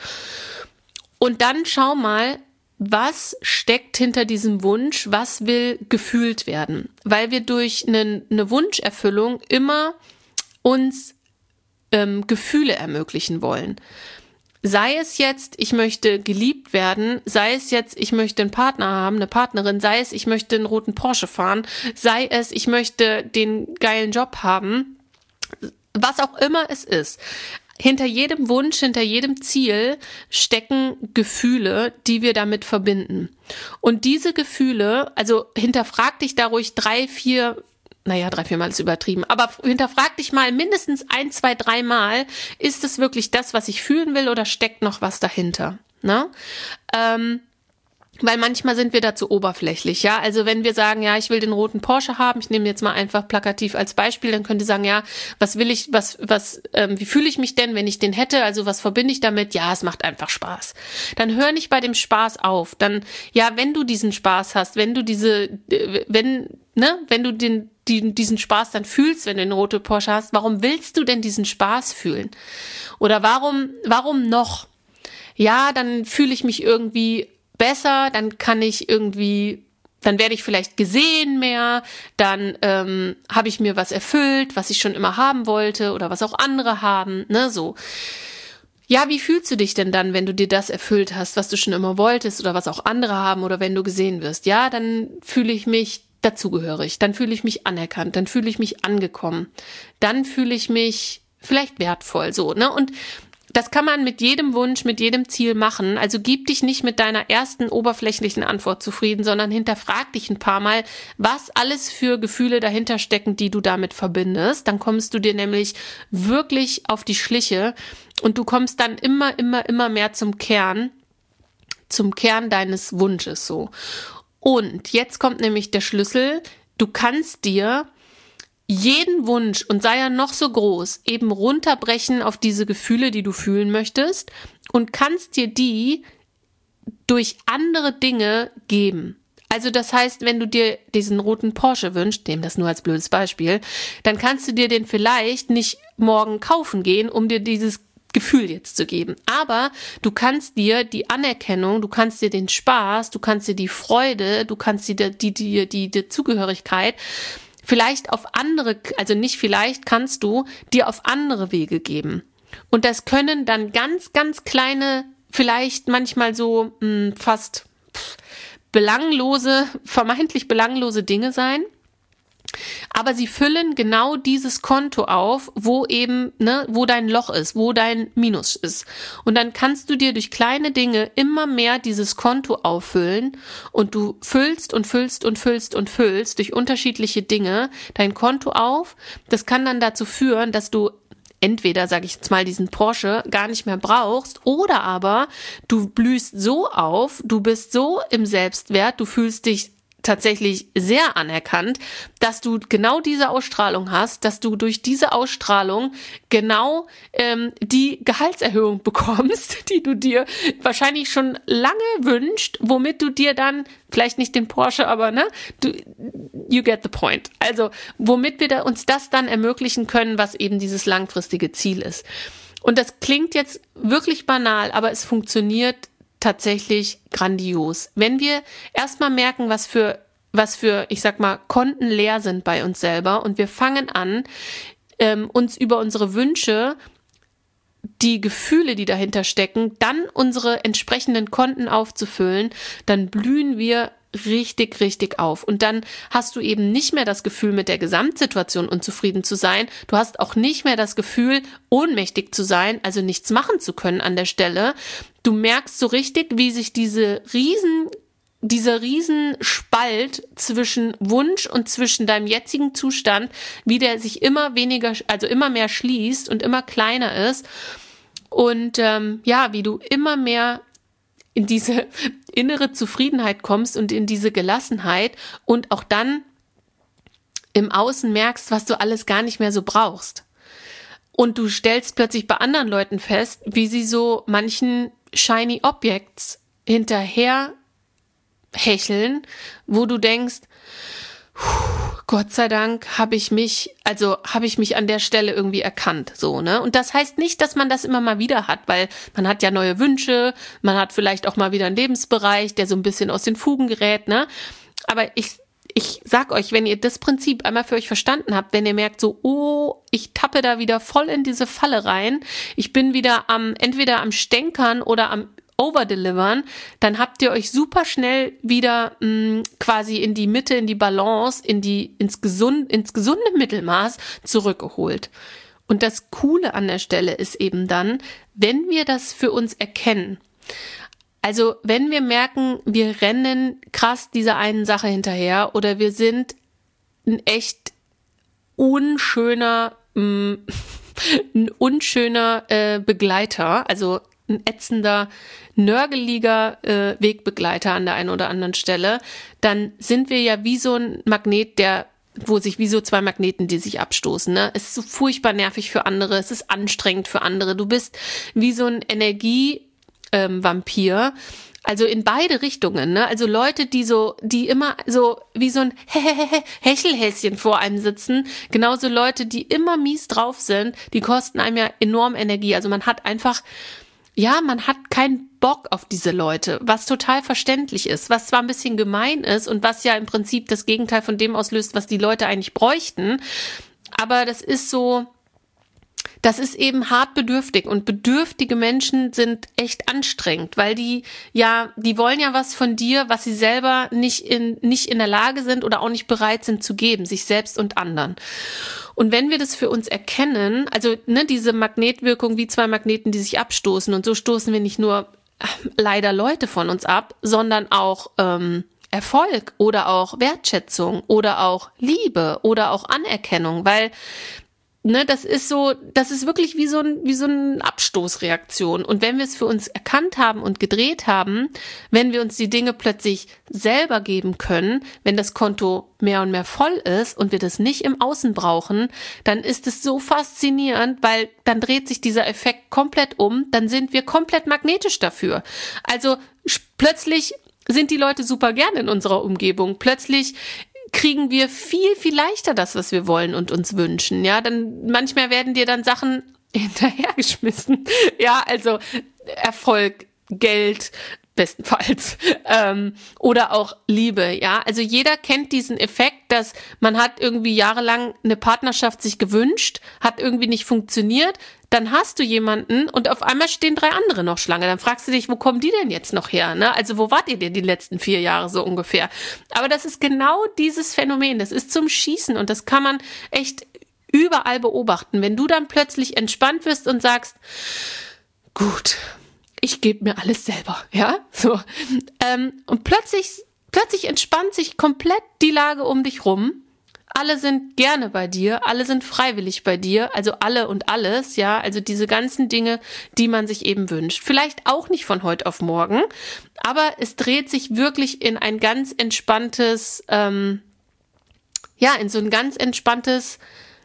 Und dann schau mal, was steckt hinter diesem Wunsch? Was will gefühlt werden? Weil wir durch eine, eine Wunscherfüllung immer uns ähm, Gefühle ermöglichen wollen. Sei es jetzt, ich möchte geliebt werden, sei es jetzt, ich möchte einen Partner haben, eine Partnerin, sei es, ich möchte einen roten Porsche fahren, sei es, ich möchte den geilen Job haben, was auch immer es ist. Hinter jedem Wunsch, hinter jedem Ziel stecken Gefühle, die wir damit verbinden. Und diese Gefühle, also hinterfrag dich da ruhig drei, vier Naja, drei, viermal ist übertrieben. Aber hinterfrag dich mal mindestens ein, zwei, dreimal, ist es wirklich das, was ich fühlen will oder steckt noch was dahinter? Ne? Ähm, weil manchmal sind wir dazu oberflächlich, ja. Also wenn wir sagen, ja, ich will den roten Porsche haben, ich nehme jetzt mal einfach plakativ als Beispiel, dann könnt ihr sagen, ja, was will ich, was, was, ähm, wie fühle ich mich denn, wenn ich den hätte? Also was verbinde ich damit? Ja, es macht einfach Spaß. Dann hör nicht bei dem Spaß auf. Dann, ja, wenn du diesen Spaß hast, wenn du diese, wenn, ne, wenn du den Die, diesen Spaß dann fühlst, wenn du den roten Porsche hast, warum willst du denn diesen Spaß fühlen? Oder warum, warum noch? Ja, dann fühle ich mich irgendwie besser, dann kann ich irgendwie, dann werde ich vielleicht gesehen mehr, dann ähm, habe ich mir was erfüllt, was ich schon immer haben wollte oder was auch andere haben, ne, so. Ja, wie fühlst du dich denn dann, wenn du dir das erfüllt hast, was du schon immer wolltest oder was auch andere haben oder wenn du gesehen wirst? Ja, dann fühle ich mich dazugehörig, dann fühle ich mich anerkannt, dann fühle ich mich angekommen, dann fühle ich mich vielleicht wertvoll, so, ne? Und das kann man mit jedem Wunsch, mit jedem Ziel machen. Also gib dich nicht mit deiner ersten oberflächlichen Antwort zufrieden, sondern hinterfrag dich ein paar Mal, was alles für Gefühle dahinter stecken, die du damit verbindest. Dann kommst du dir nämlich wirklich auf die Schliche und du kommst dann immer, immer, immer mehr zum Kern, zum Kern deines Wunsches, so. Und jetzt kommt nämlich der Schlüssel. Du kannst dir jeden Wunsch, und sei er noch so groß, eben runterbrechen auf diese Gefühle, die du fühlen möchtest, und kannst dir die durch andere Dinge geben. Also das heißt, wenn du dir diesen roten Porsche wünschst, nehm das nur als blödes Beispiel, dann kannst du dir den vielleicht nicht morgen kaufen gehen, um dir dieses Gefühl jetzt zu geben. Aber du kannst dir die Anerkennung, du kannst dir den Spaß, du kannst dir die Freude, du kannst dir die, die, die, die Zugehörigkeit vielleicht auf andere, also nicht vielleicht, kannst du dir auf andere Wege geben. Und das können dann ganz, ganz kleine, vielleicht manchmal so mh, fast pff, belanglose, vermeintlich belanglose Dinge sein. Aber sie füllen genau dieses Konto auf, wo eben, ne, wo dein Loch ist, wo dein Minus ist. Und dann kannst du dir durch kleine Dinge immer mehr dieses Konto auffüllen und du füllst und füllst und füllst und füllst durch unterschiedliche Dinge dein Konto auf. Das kann dann dazu führen, dass du entweder, sage ich jetzt mal, diesen Porsche gar nicht mehr brauchst, oder aber du blühst so auf, du bist so im Selbstwert, du fühlst dich tatsächlich sehr anerkannt, dass du genau diese Ausstrahlung hast, dass du durch diese Ausstrahlung genau ähm, die Gehaltserhöhung bekommst, die du dir wahrscheinlich schon lange wünschst, womit du dir dann, vielleicht nicht den Porsche, aber ne, du, you get the point. Also womit wir da uns das dann ermöglichen können, was eben dieses langfristige Ziel ist. Und das klingt jetzt wirklich banal, aber es funktioniert tatsächlich grandios. Wenn wir erstmal merken, was für, was für, ich sag mal, Konten leer sind bei uns selber, und wir fangen an, ähm, uns über unsere Wünsche, die Gefühle, die dahinter stecken, dann unsere entsprechenden Konten aufzufüllen, dann blühen wir richtig, richtig auf. Und dann hast du eben nicht mehr das Gefühl, mit der Gesamtsituation unzufrieden zu sein. Du hast auch nicht mehr das Gefühl, ohnmächtig zu sein, also nichts machen zu können an der Stelle. Du merkst so richtig, wie sich diese riesen, dieser Riesenspalt zwischen Wunsch und zwischen deinem jetzigen Zustand, wie der sich immer weniger, also immer mehr schließt und immer kleiner ist. Und ähm, ja, wie du immer mehr in diese innere Zufriedenheit kommst und in diese Gelassenheit und auch dann im Außen merkst, was du alles gar nicht mehr so brauchst. Und du stellst plötzlich bei anderen Leuten fest, wie sie so manchen shiny Objects hinterher hecheln, wo du denkst, Gott sei Dank habe ich mich, also habe ich mich an der Stelle irgendwie erkannt, so, ne? Und das heißt nicht, dass man das immer mal wieder hat, weil man hat ja neue Wünsche, man hat vielleicht auch mal wieder einen Lebensbereich, der so ein bisschen aus den Fugen gerät, ne? Aber ich, ich sag euch, wenn ihr das Prinzip einmal für euch verstanden habt, wenn ihr merkt so, oh, ich tappe da wieder voll in diese Falle rein, ich bin wieder am, entweder am Stänkern oder am overdelivern, dann habt ihr euch super schnell wieder mh, quasi in die Mitte, in die Balance, in die ins gesund, ins gesunde Mittelmaß zurückgeholt. Und das Coole an der Stelle ist eben dann, wenn wir das für uns erkennen, also wenn wir merken, wir rennen krass dieser einen Sache hinterher oder wir sind ein echt unschöner, mh, ein unschöner äh, Begleiter, also ein ätzender, nörgeliger äh, Wegbegleiter an der einen oder anderen Stelle, dann sind wir ja wie so ein Magnet, der, wo sich wie so zwei Magneten, die sich abstoßen. Ne? Es ist so furchtbar nervig für andere, es ist anstrengend für andere. Du bist wie so ein Energievampir. Ähm, also in beide Richtungen, ne? Also Leute, die so, die immer so wie so ein Hechelhäschen vor einem sitzen, genauso Leute, die immer mies drauf sind, die kosten einem ja enorm Energie. Also man hat einfach Ja, man hat keinen Bock auf diese Leute, was total verständlich ist, was zwar ein bisschen gemein ist und was ja im Prinzip das Gegenteil von dem auslöst, was die Leute eigentlich bräuchten, aber das ist so, das ist eben hart bedürftig und bedürftige Menschen sind echt anstrengend, weil die, ja, die wollen ja was von dir, was sie selber nicht in, nicht in der Lage sind oder auch nicht bereit sind zu geben, sich selbst und anderen. Und wenn wir das für uns erkennen, also ne, diese Magnetwirkung wie zwei Magneten, die sich abstoßen, und so stoßen wir nicht nur äh, leider Leute von uns ab, sondern auch ähm, Erfolg oder auch Wertschätzung oder auch Liebe oder auch Anerkennung, weil Ne, das ist so, das ist wirklich wie so ein, wie so eine Abstoßreaktion. Und wenn wir es für uns erkannt haben und gedreht haben, wenn wir uns die Dinge plötzlich selber geben können, wenn das Konto mehr und mehr voll ist und wir das nicht im Außen brauchen, dann ist es so faszinierend, weil dann dreht sich dieser Effekt komplett um, dann sind wir komplett magnetisch dafür. Also plötzlich sind die Leute super gern in unserer Umgebung. Plötzlich kriegen wir viel, viel leichter das, was wir wollen und uns wünschen. Ja, dann manchmal werden dir dann Sachen hinterhergeschmissen. Ja, also Erfolg, Geld, bestenfalls. Ähm, oder auch Liebe, ja. Also jeder kennt diesen Effekt, dass man hat irgendwie jahrelang eine Partnerschaft sich gewünscht, hat irgendwie nicht funktioniert, dann hast du jemanden und auf einmal stehen drei andere noch Schlange. Dann fragst du dich, wo kommen die denn jetzt noch her? Ne? Also wo wart ihr denn die letzten vier Jahre so ungefähr? Aber das ist genau dieses Phänomen, das ist zum Schießen und das kann man echt überall beobachten. Wenn du dann plötzlich entspannt wirst und sagst, gut, ich gebe mir alles selber, ja, so. Ähm, und plötzlich, plötzlich entspannt sich komplett die Lage um dich rum. Alle sind gerne bei dir, alle sind freiwillig bei dir, also alle und alles, ja, also diese ganzen Dinge, die man sich eben wünscht. Vielleicht auch nicht von heute auf morgen, aber es dreht sich wirklich in ein ganz entspanntes, ähm, ja, in so ein ganz entspanntes,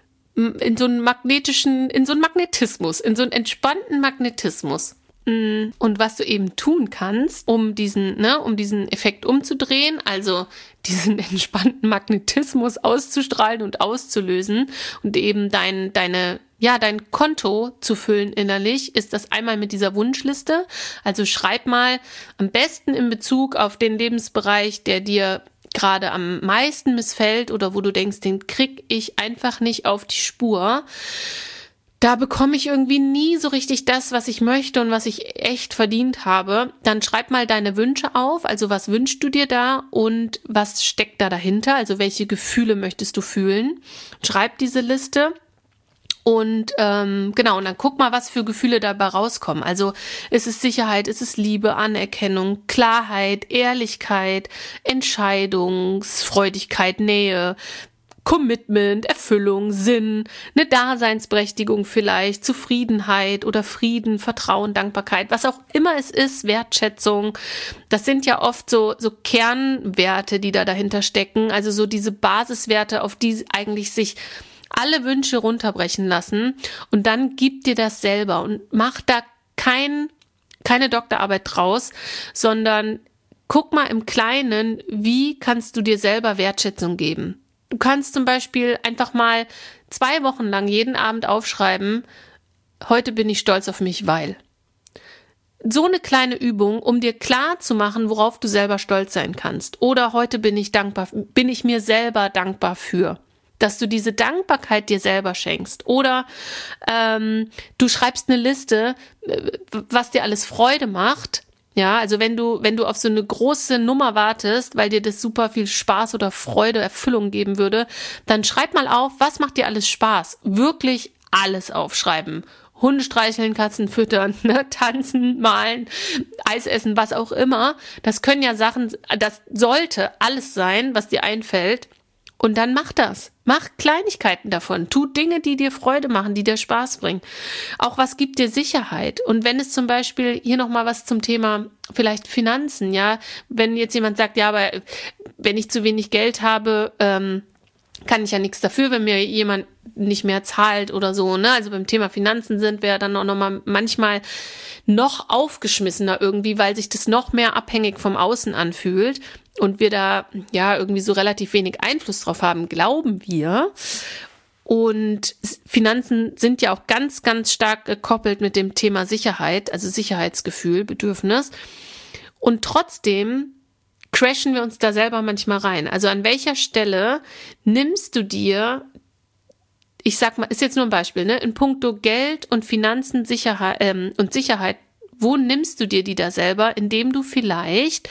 in so einen magnetischen, in so einen Magnetismus, in so einen entspannten Magnetismus. Und was du eben tun kannst, um diesen, ne, um diesen Effekt umzudrehen, also diesen entspannten Magnetismus auszustrahlen und auszulösen und eben dein, deine, ja, dein Konto zu füllen innerlich, ist das einmal mit dieser Wunschliste. Also schreib mal am besten in Bezug auf den Lebensbereich, der dir gerade am meisten missfällt oder wo du denkst, den krieg ich einfach nicht auf die Spur. Da bekomme ich irgendwie nie so richtig das, was ich möchte und was ich echt verdient habe. Dann schreib mal deine Wünsche auf. Also was wünschst du dir da und was steckt da dahinter? Also welche Gefühle möchtest du fühlen? Schreib diese Liste. Und ähm, genau, und dann guck mal, was für Gefühle dabei rauskommen. Also ist es Sicherheit, ist es Liebe, Anerkennung, Klarheit, Ehrlichkeit, Entscheidungsfreudigkeit, Nähe, Commitment, Erfüllung, Sinn, eine Daseinsberechtigung vielleicht, Zufriedenheit oder Frieden, Vertrauen, Dankbarkeit, was auch immer es ist, Wertschätzung. Das sind ja oft so, so Kernwerte, die da dahinter stecken, also so diese Basiswerte, auf die eigentlich sich alle Wünsche runterbrechen lassen. Und dann gib dir das selber und mach da kein, keine Doktorarbeit draus, sondern guck mal im Kleinen, wie kannst du dir selber Wertschätzung geben. Du kannst zum Beispiel einfach mal zwei Wochen lang jeden Abend aufschreiben, heute bin ich stolz auf mich, weil. So eine kleine Übung, um dir klar zu machen, worauf du selber stolz sein kannst. Oder heute bin ich dankbar, bin ich mir selber dankbar für. Dass du diese Dankbarkeit dir selber schenkst. Oder ähm, du schreibst eine Liste, was dir alles Freude macht. Ja, also wenn du, wenn du auf so eine große Nummer wartest, weil dir das super viel Spaß oder Freude, Erfüllung geben würde, dann schreib mal auf, was macht dir alles Spaß? Wirklich alles aufschreiben. Hunde streicheln, Katzen füttern, ne, tanzen, malen, Eis essen, was auch immer. Das können ja Sachen, das sollte alles sein, was dir einfällt. Und dann mach das. Mach Kleinigkeiten davon. Tu Dinge, die dir Freude machen, die dir Spaß bringen. Auch was gibt dir Sicherheit? Und wenn es zum Beispiel hier nochmal was zum Thema vielleicht Finanzen, ja, wenn jetzt jemand sagt, ja, aber wenn ich zu wenig Geld habe, ähm, kann ich ja nichts dafür, wenn mir jemand nicht mehr zahlt oder so, ne? Also beim Thema Finanzen sind wir dann auch nochmal manchmal noch aufgeschmissener irgendwie, weil sich das noch mehr abhängig vom Außen anfühlt und wir da ja irgendwie so relativ wenig Einfluss drauf haben, glauben wir. Und Finanzen sind ja auch ganz, ganz stark gekoppelt mit dem Thema Sicherheit, also Sicherheitsgefühl, Bedürfnis. Und trotzdem crashen wir uns da selber manchmal rein. Also an welcher Stelle nimmst du dir, ich sag mal, ist jetzt nur ein Beispiel, ne, in puncto Geld und Finanzen, Sicherheit ähm, und Sicherheit, wo nimmst du dir die da selber, indem du vielleicht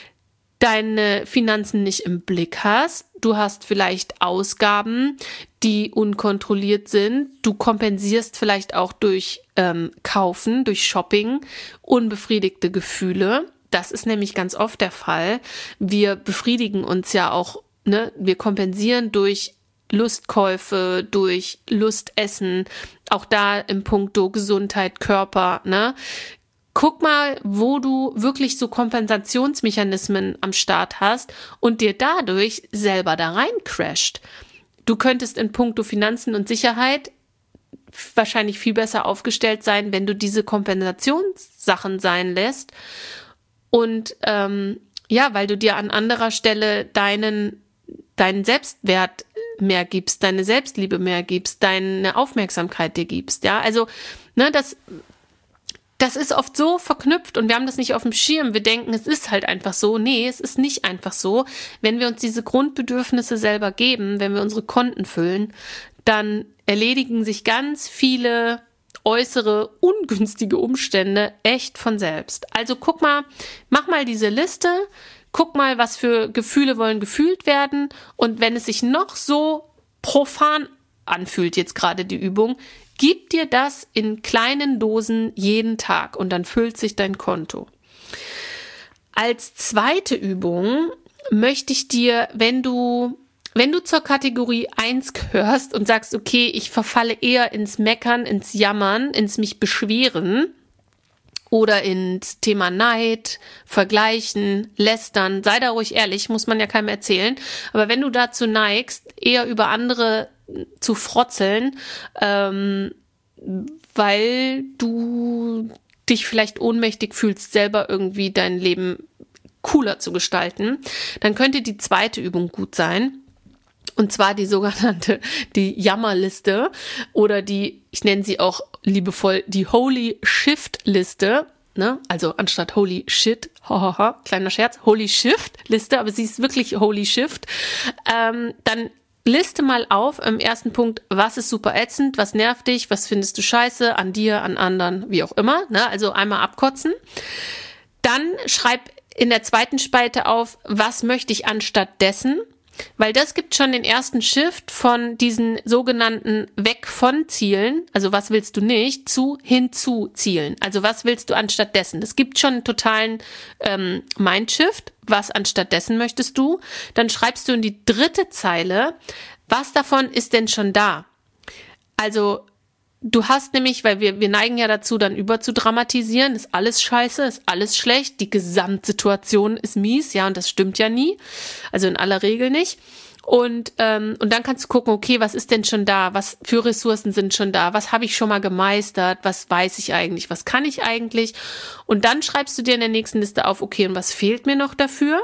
deine Finanzen nicht im Blick hast, du hast vielleicht Ausgaben, die unkontrolliert sind, du kompensierst vielleicht auch durch ähm, Kaufen, durch Shopping, unbefriedigte Gefühle. Das ist nämlich ganz oft der Fall. Wir befriedigen uns ja auch, ne, wir kompensieren durch Lustkäufe, durch Lustessen, auch da im Puncto Gesundheit, Körper, ne? Guck mal, wo du wirklich so Kompensationsmechanismen am Start hast und dir dadurch selber da rein crasht. Du könntest in puncto Finanzen und Sicherheit wahrscheinlich viel besser aufgestellt sein, wenn du diese Kompensationssachen sein lässt und ähm, ja, weil du dir an anderer Stelle deinen, deinen Selbstwert mehr gibst, deine Selbstliebe mehr gibst, deine Aufmerksamkeit dir gibst, ja, also, ne, das Das ist oft so verknüpft und wir haben das nicht auf dem Schirm. Wir denken, es ist halt einfach so. Nee, es ist nicht einfach so. Wenn wir uns diese Grundbedürfnisse selber geben, wenn wir unsere Konten füllen, dann erledigen sich ganz viele äußere ungünstige Umstände echt von selbst. Also guck mal, mach mal diese Liste, guck mal, was für Gefühle wollen gefühlt werden und wenn es sich noch so profan anfühlt, jetzt gerade die Übung, gib dir das in kleinen Dosen jeden Tag und dann füllt sich dein Konto. Als zweite Übung möchte ich dir, wenn du, wenn du zur Kategorie eins gehörst und sagst, okay, ich verfalle eher ins Meckern, ins Jammern, ins mich beschweren oder ins Thema Neid, Vergleichen, Lästern, sei da ruhig ehrlich, muss man ja keinem erzählen, aber wenn du dazu neigst, eher über andere zu frotzeln, ähm, weil du dich vielleicht ohnmächtig fühlst, selber irgendwie dein Leben cooler zu gestalten, dann könnte die zweite Übung gut sein. Und zwar die sogenannte, die Jammerliste oder die, ich nenne sie auch liebevoll, die Holy Shift Liste. Ne? Also anstatt Holy Shit, hahaha, kleiner Scherz, Holy Shift Liste, aber sie ist wirklich Holy Shift. Ähm, dann liste mal auf im ersten Punkt, was ist super ätzend, was nervt dich, was findest du scheiße an dir, an anderen, wie auch immer. Ne? Also einmal abkotzen. Dann schreib in der zweiten Spalte auf, was möchte ich anstatt dessen, weil das gibt schon den ersten Shift von diesen sogenannten weg von Zielen, also was willst du nicht, zu hin zu Zielen. Also was willst du anstatt dessen? Das gibt schon einen totalen ähm, Mindshift. Was anstatt dessen möchtest du? Dann schreibst du in die dritte Zeile, was davon ist denn schon da? Also du hast nämlich, weil wir, wir neigen ja dazu, dann über zu dramatisieren, ist alles scheiße, ist alles schlecht, die Gesamtsituation ist mies, ja, und das stimmt ja nie, also in aller Regel nicht. Und ähm, und dann kannst du gucken, okay, was ist denn schon da? Was für Ressourcen sind schon da? Was habe ich schon mal gemeistert? Was weiß ich eigentlich? Was kann ich eigentlich? Und dann schreibst du dir in der nächsten Liste auf, okay, und was fehlt mir noch dafür?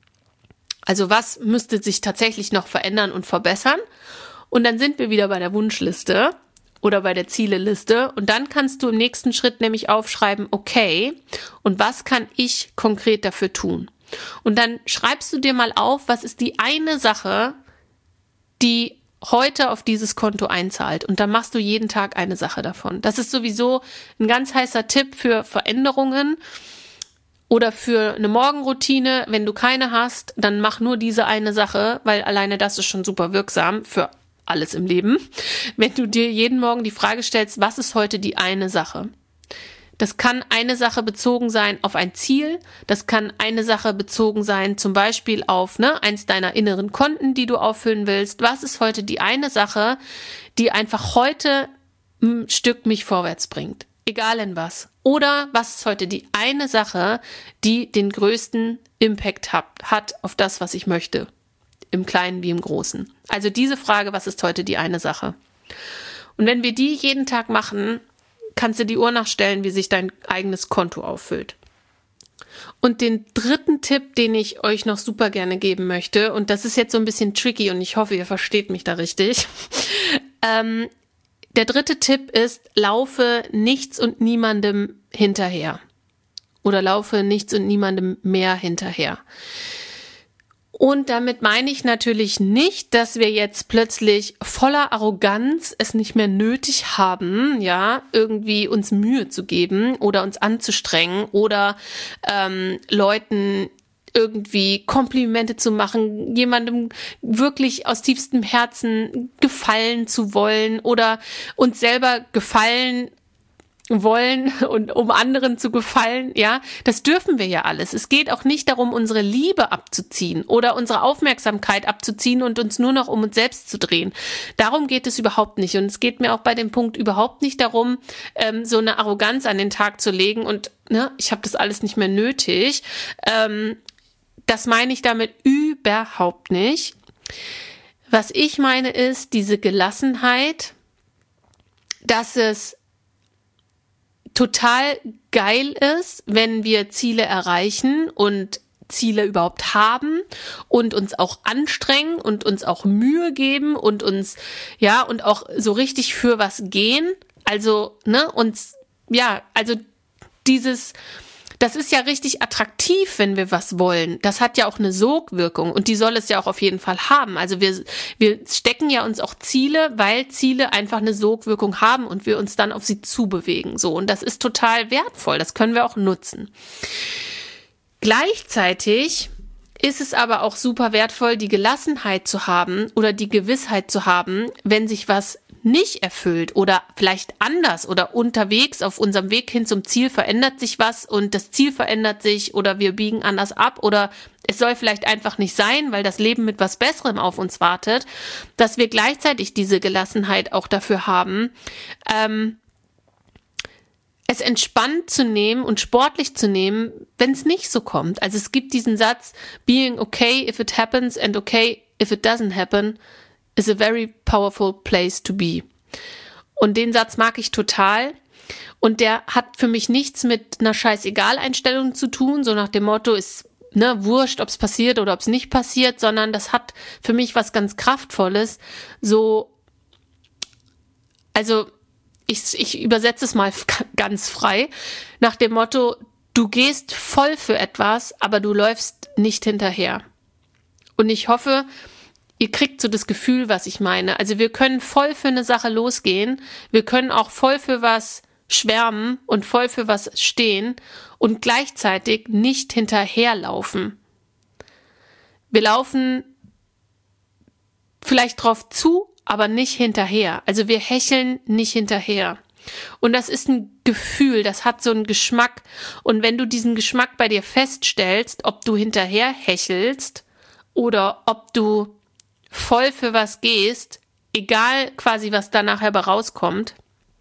Also was müsste sich tatsächlich noch verändern und verbessern? Und dann sind wir wieder bei der Wunschliste oder bei der Zieleliste. Und dann kannst du im nächsten Schritt nämlich aufschreiben, okay, und was kann ich konkret dafür tun? Und dann schreibst du dir mal auf, was ist die eine Sache, die heute auf dieses Konto einzahlt. Und dann machst du jeden Tag eine Sache davon. Das ist sowieso ein ganz heißer Tipp für Veränderungen oder für eine Morgenroutine. Wenn du keine hast, dann mach nur diese eine Sache, weil alleine das ist schon super wirksam für alles im Leben. Wenn du dir jeden Morgen die Frage stellst, was ist heute die eine Sache? Das kann eine Sache bezogen sein auf ein Ziel. Das kann eine Sache bezogen sein, zum Beispiel auf ne, eins deiner inneren Konten, die du auffüllen willst. Was ist heute die eine Sache, die einfach heute ein Stück mich vorwärts bringt? Egal in was. Oder was ist heute die eine Sache, die den größten Impact hat, hat auf das, was ich möchte? Im Kleinen wie im Großen. Also diese Frage, was ist heute die eine Sache? Und wenn wir die jeden Tag machen, kannst du die Uhr nachstellen, wie sich dein eigenes Konto auffüllt. Und den dritten Tipp, den ich euch noch super gerne geben möchte, und das ist jetzt so ein bisschen tricky und ich hoffe, ihr versteht mich da richtig. ähm, der dritte Tipp ist, laufe nichts und niemandem hinterher. Oder laufe nichts und niemandem mehr hinterher. Und damit meine ich natürlich nicht, dass wir jetzt plötzlich voller Arroganz es nicht mehr nötig haben, ja, irgendwie uns Mühe zu geben oder uns anzustrengen oder ähm, Leuten irgendwie Komplimente zu machen, jemandem wirklich aus tiefstem Herzen gefallen zu wollen oder uns selber gefallen wollen und um anderen zu gefallen, ja, das dürfen wir ja alles. Es geht auch nicht darum, unsere Liebe abzuziehen oder unsere Aufmerksamkeit abzuziehen und uns nur noch um uns selbst zu drehen. Darum geht es überhaupt nicht. Und es geht mir auch bei dem Punkt überhaupt nicht darum, ähm, so eine Arroganz an den Tag zu legen und ne, ich habe das alles nicht mehr nötig. Ähm, das meine ich damit überhaupt nicht. Was ich meine ist diese Gelassenheit, dass es total geil ist, wenn wir Ziele erreichen und Ziele überhaupt haben und uns auch anstrengen und uns auch Mühe geben und uns, ja, und auch so richtig für was gehen. Also, ne, uns, ja, also dieses, das ist ja richtig attraktiv, wenn wir was wollen. Das hat ja auch eine Sogwirkung und die soll es ja auch auf jeden Fall haben. Also wir, wir stecken ja uns auch Ziele, weil Ziele einfach eine Sogwirkung haben und wir uns dann auf sie zubewegen. So, und das ist total wertvoll. Das können wir auch nutzen. Gleichzeitig ist es aber auch super wertvoll, die Gelassenheit zu haben oder die Gewissheit zu haben, wenn sich was nicht erfüllt oder vielleicht anders oder unterwegs auf unserem Weg hin zum Ziel verändert sich was und das Ziel verändert sich oder wir biegen anders ab oder es soll vielleicht einfach nicht sein, weil das Leben mit was Besserem auf uns wartet, dass wir gleichzeitig diese Gelassenheit auch dafür haben, ähm, es entspannt zu nehmen und sportlich zu nehmen, wenn es nicht so kommt. Also es gibt diesen Satz, being okay if it happens and okay if it doesn't happen is a very powerful place to be. Und den Satz mag ich total. Und der hat für mich nichts mit einer Scheißegal-Einstellung zu tun, so nach dem Motto, ist ne, wurscht, ob es passiert oder ob es nicht passiert, sondern das hat für mich was ganz Kraftvolles. So, also ich, ich übersetze es mal ganz frei, nach dem Motto, du gehst voll für etwas, aber du läufst nicht hinterher. Und ich hoffe, ihr kriegt so das Gefühl, was ich meine. Also wir können voll für eine Sache losgehen, wir können auch voll für was schwärmen und voll für was stehen und gleichzeitig nicht hinterherlaufen. Wir laufen vielleicht drauf zu, aber nicht hinterher. Also wir hecheln nicht hinterher. Und das ist ein Gefühl, das hat so einen Geschmack. Und wenn du diesen Geschmack bei dir feststellst, ob du hinterher hechelst oder ob du voll für was gehst, egal quasi, was da nachher bei rauskommt,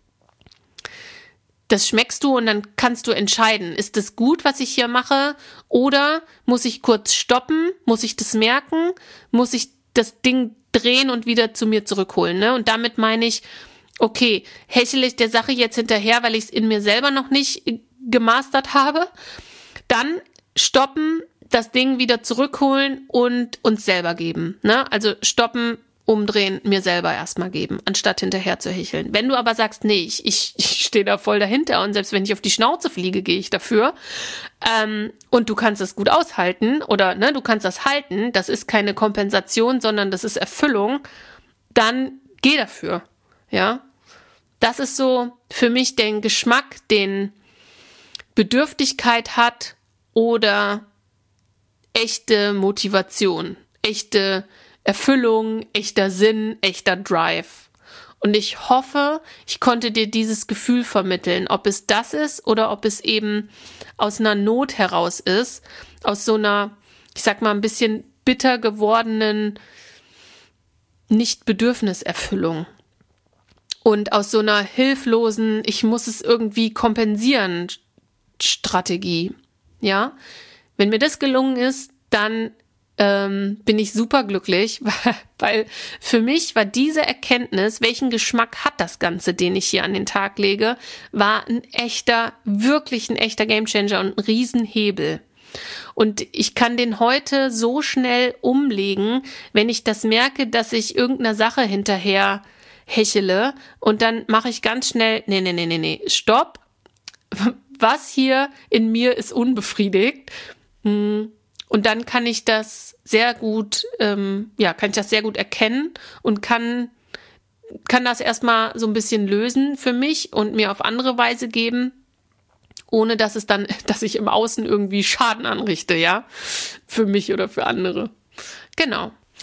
das schmeckst du und dann kannst du entscheiden, ist das gut, was ich hier mache, oder muss ich kurz stoppen, muss ich das merken, muss ich das Ding drehen und wieder zu mir zurückholen, ne? Und damit meine ich, okay, hechel ich der Sache jetzt hinterher, weil ich es in mir selber noch nicht gemastert habe, dann stoppen, das Ding wieder zurückholen und uns selber geben, ne? Also stoppen, umdrehen, mir selber erstmal geben, anstatt hinterher zu hecheln. Wenn du aber sagst, nee, ich, ich, ich stehe da voll dahinter und selbst wenn ich auf die Schnauze fliege, gehe ich dafür, ähm, und du kannst es gut aushalten oder ne, du kannst das halten, das ist keine Kompensation, sondern das ist Erfüllung, dann geh dafür, ja. Das ist so für mich den Geschmack, den Bedürftigkeit hat oder echte Motivation, echte Erfüllung, echter Sinn, echter Drive. Und ich hoffe, ich konnte dir dieses Gefühl vermitteln, ob es das ist oder ob es eben aus einer Not heraus ist, aus so einer, ich sag mal, ein bisschen bitter gewordenen Nicht-Bedürfniserfüllung. Und aus so einer hilflosen, ich muss es irgendwie kompensieren Strategie. Ja, wenn mir das gelungen ist, dann ähm, bin ich super glücklich, weil, weil für mich war diese Erkenntnis, welchen Geschmack hat das Ganze, den ich hier an den Tag lege, war ein echter, wirklich ein echter Gamechanger und ein Riesenhebel. Und ich kann den heute so schnell umlegen, wenn ich das merke, dass ich irgendeiner Sache hinterher hechele und dann mache ich ganz schnell, nee, nee, nee, nee, nee, stopp. Was hier in mir ist unbefriedigt. Und dann kann ich das sehr gut, ähm, ja, kann ich das sehr gut erkennen und kann, kann das erstmal so ein bisschen lösen für mich und mir auf andere Weise geben, ohne dass es dann, dass ich im Außen irgendwie Schaden anrichte, ja, für mich oder für andere. Genau.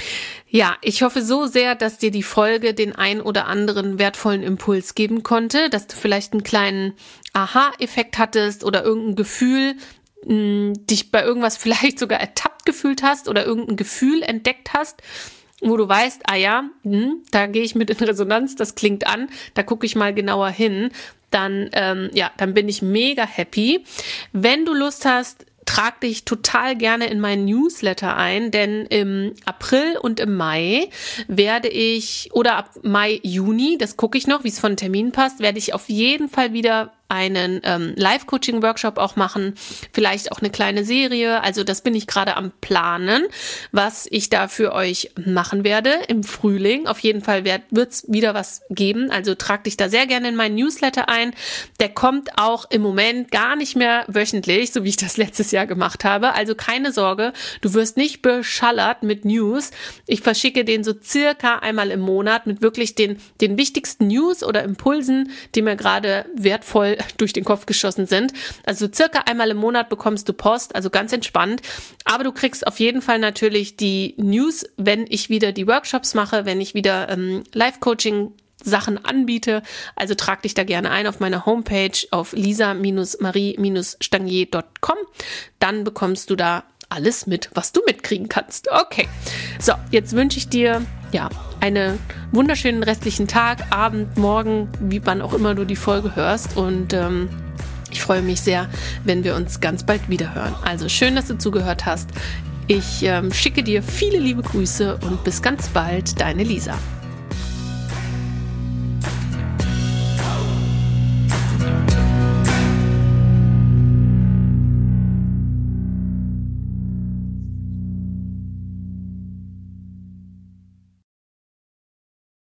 Ja, ich hoffe so sehr, dass dir die Folge den ein oder anderen wertvollen Impuls geben konnte, dass du vielleicht einen kleinen Aha-Effekt hattest oder irgendein Gefühl, mh, dich bei irgendwas vielleicht sogar ertappt gefühlt hast oder irgendein Gefühl entdeckt hast, wo du weißt, ah ja, mh, da gehe ich mit in Resonanz, das klingt an, da gucke ich mal genauer hin, dann, ähm, ja, dann bin ich mega happy. Wenn du Lust hast, trag dich total gerne in meinen Newsletter ein, denn im April und im Mai werde ich, oder ab Mai, Juni, das gucke ich noch, wie es von Terminen passt, werde ich auf jeden Fall wieder einen ähm, Live-Coaching-Workshop auch machen, vielleicht auch eine kleine Serie, also das bin ich gerade am Planen, was ich da für euch machen werde im Frühling. Auf jeden Fall wird es wieder was geben, also trag dich da sehr gerne in meinen Newsletter ein. Der kommt auch im Moment gar nicht mehr wöchentlich, so wie ich das letztes Jahr gemacht habe, also keine Sorge, du wirst nicht beschallert mit News. Ich verschicke den so circa einmal im Monat mit wirklich den, den wichtigsten News oder Impulsen, die mir gerade wertvoll durch den Kopf geschossen sind. Also circa einmal im Monat bekommst du Post, also ganz entspannt. Aber du kriegst auf jeden Fall natürlich die News, wenn ich wieder die Workshops mache, wenn ich wieder ähm, Live-Coaching Sachen anbiete. Also trag dich da gerne ein auf meiner Homepage auf lisa marie stangier punkt com. Dann bekommst du da alles mit, was du mitkriegen kannst. Okay, so, jetzt wünsche ich dir ja einen wunderschönen restlichen Tag, Abend, Morgen, wie wann auch immer du die Folge hörst und ähm, ich freue mich sehr, wenn wir uns ganz bald wieder hören. Also schön, dass du zugehört hast. Ich ähm, schicke dir viele liebe Grüße und bis ganz bald, deine Lisa.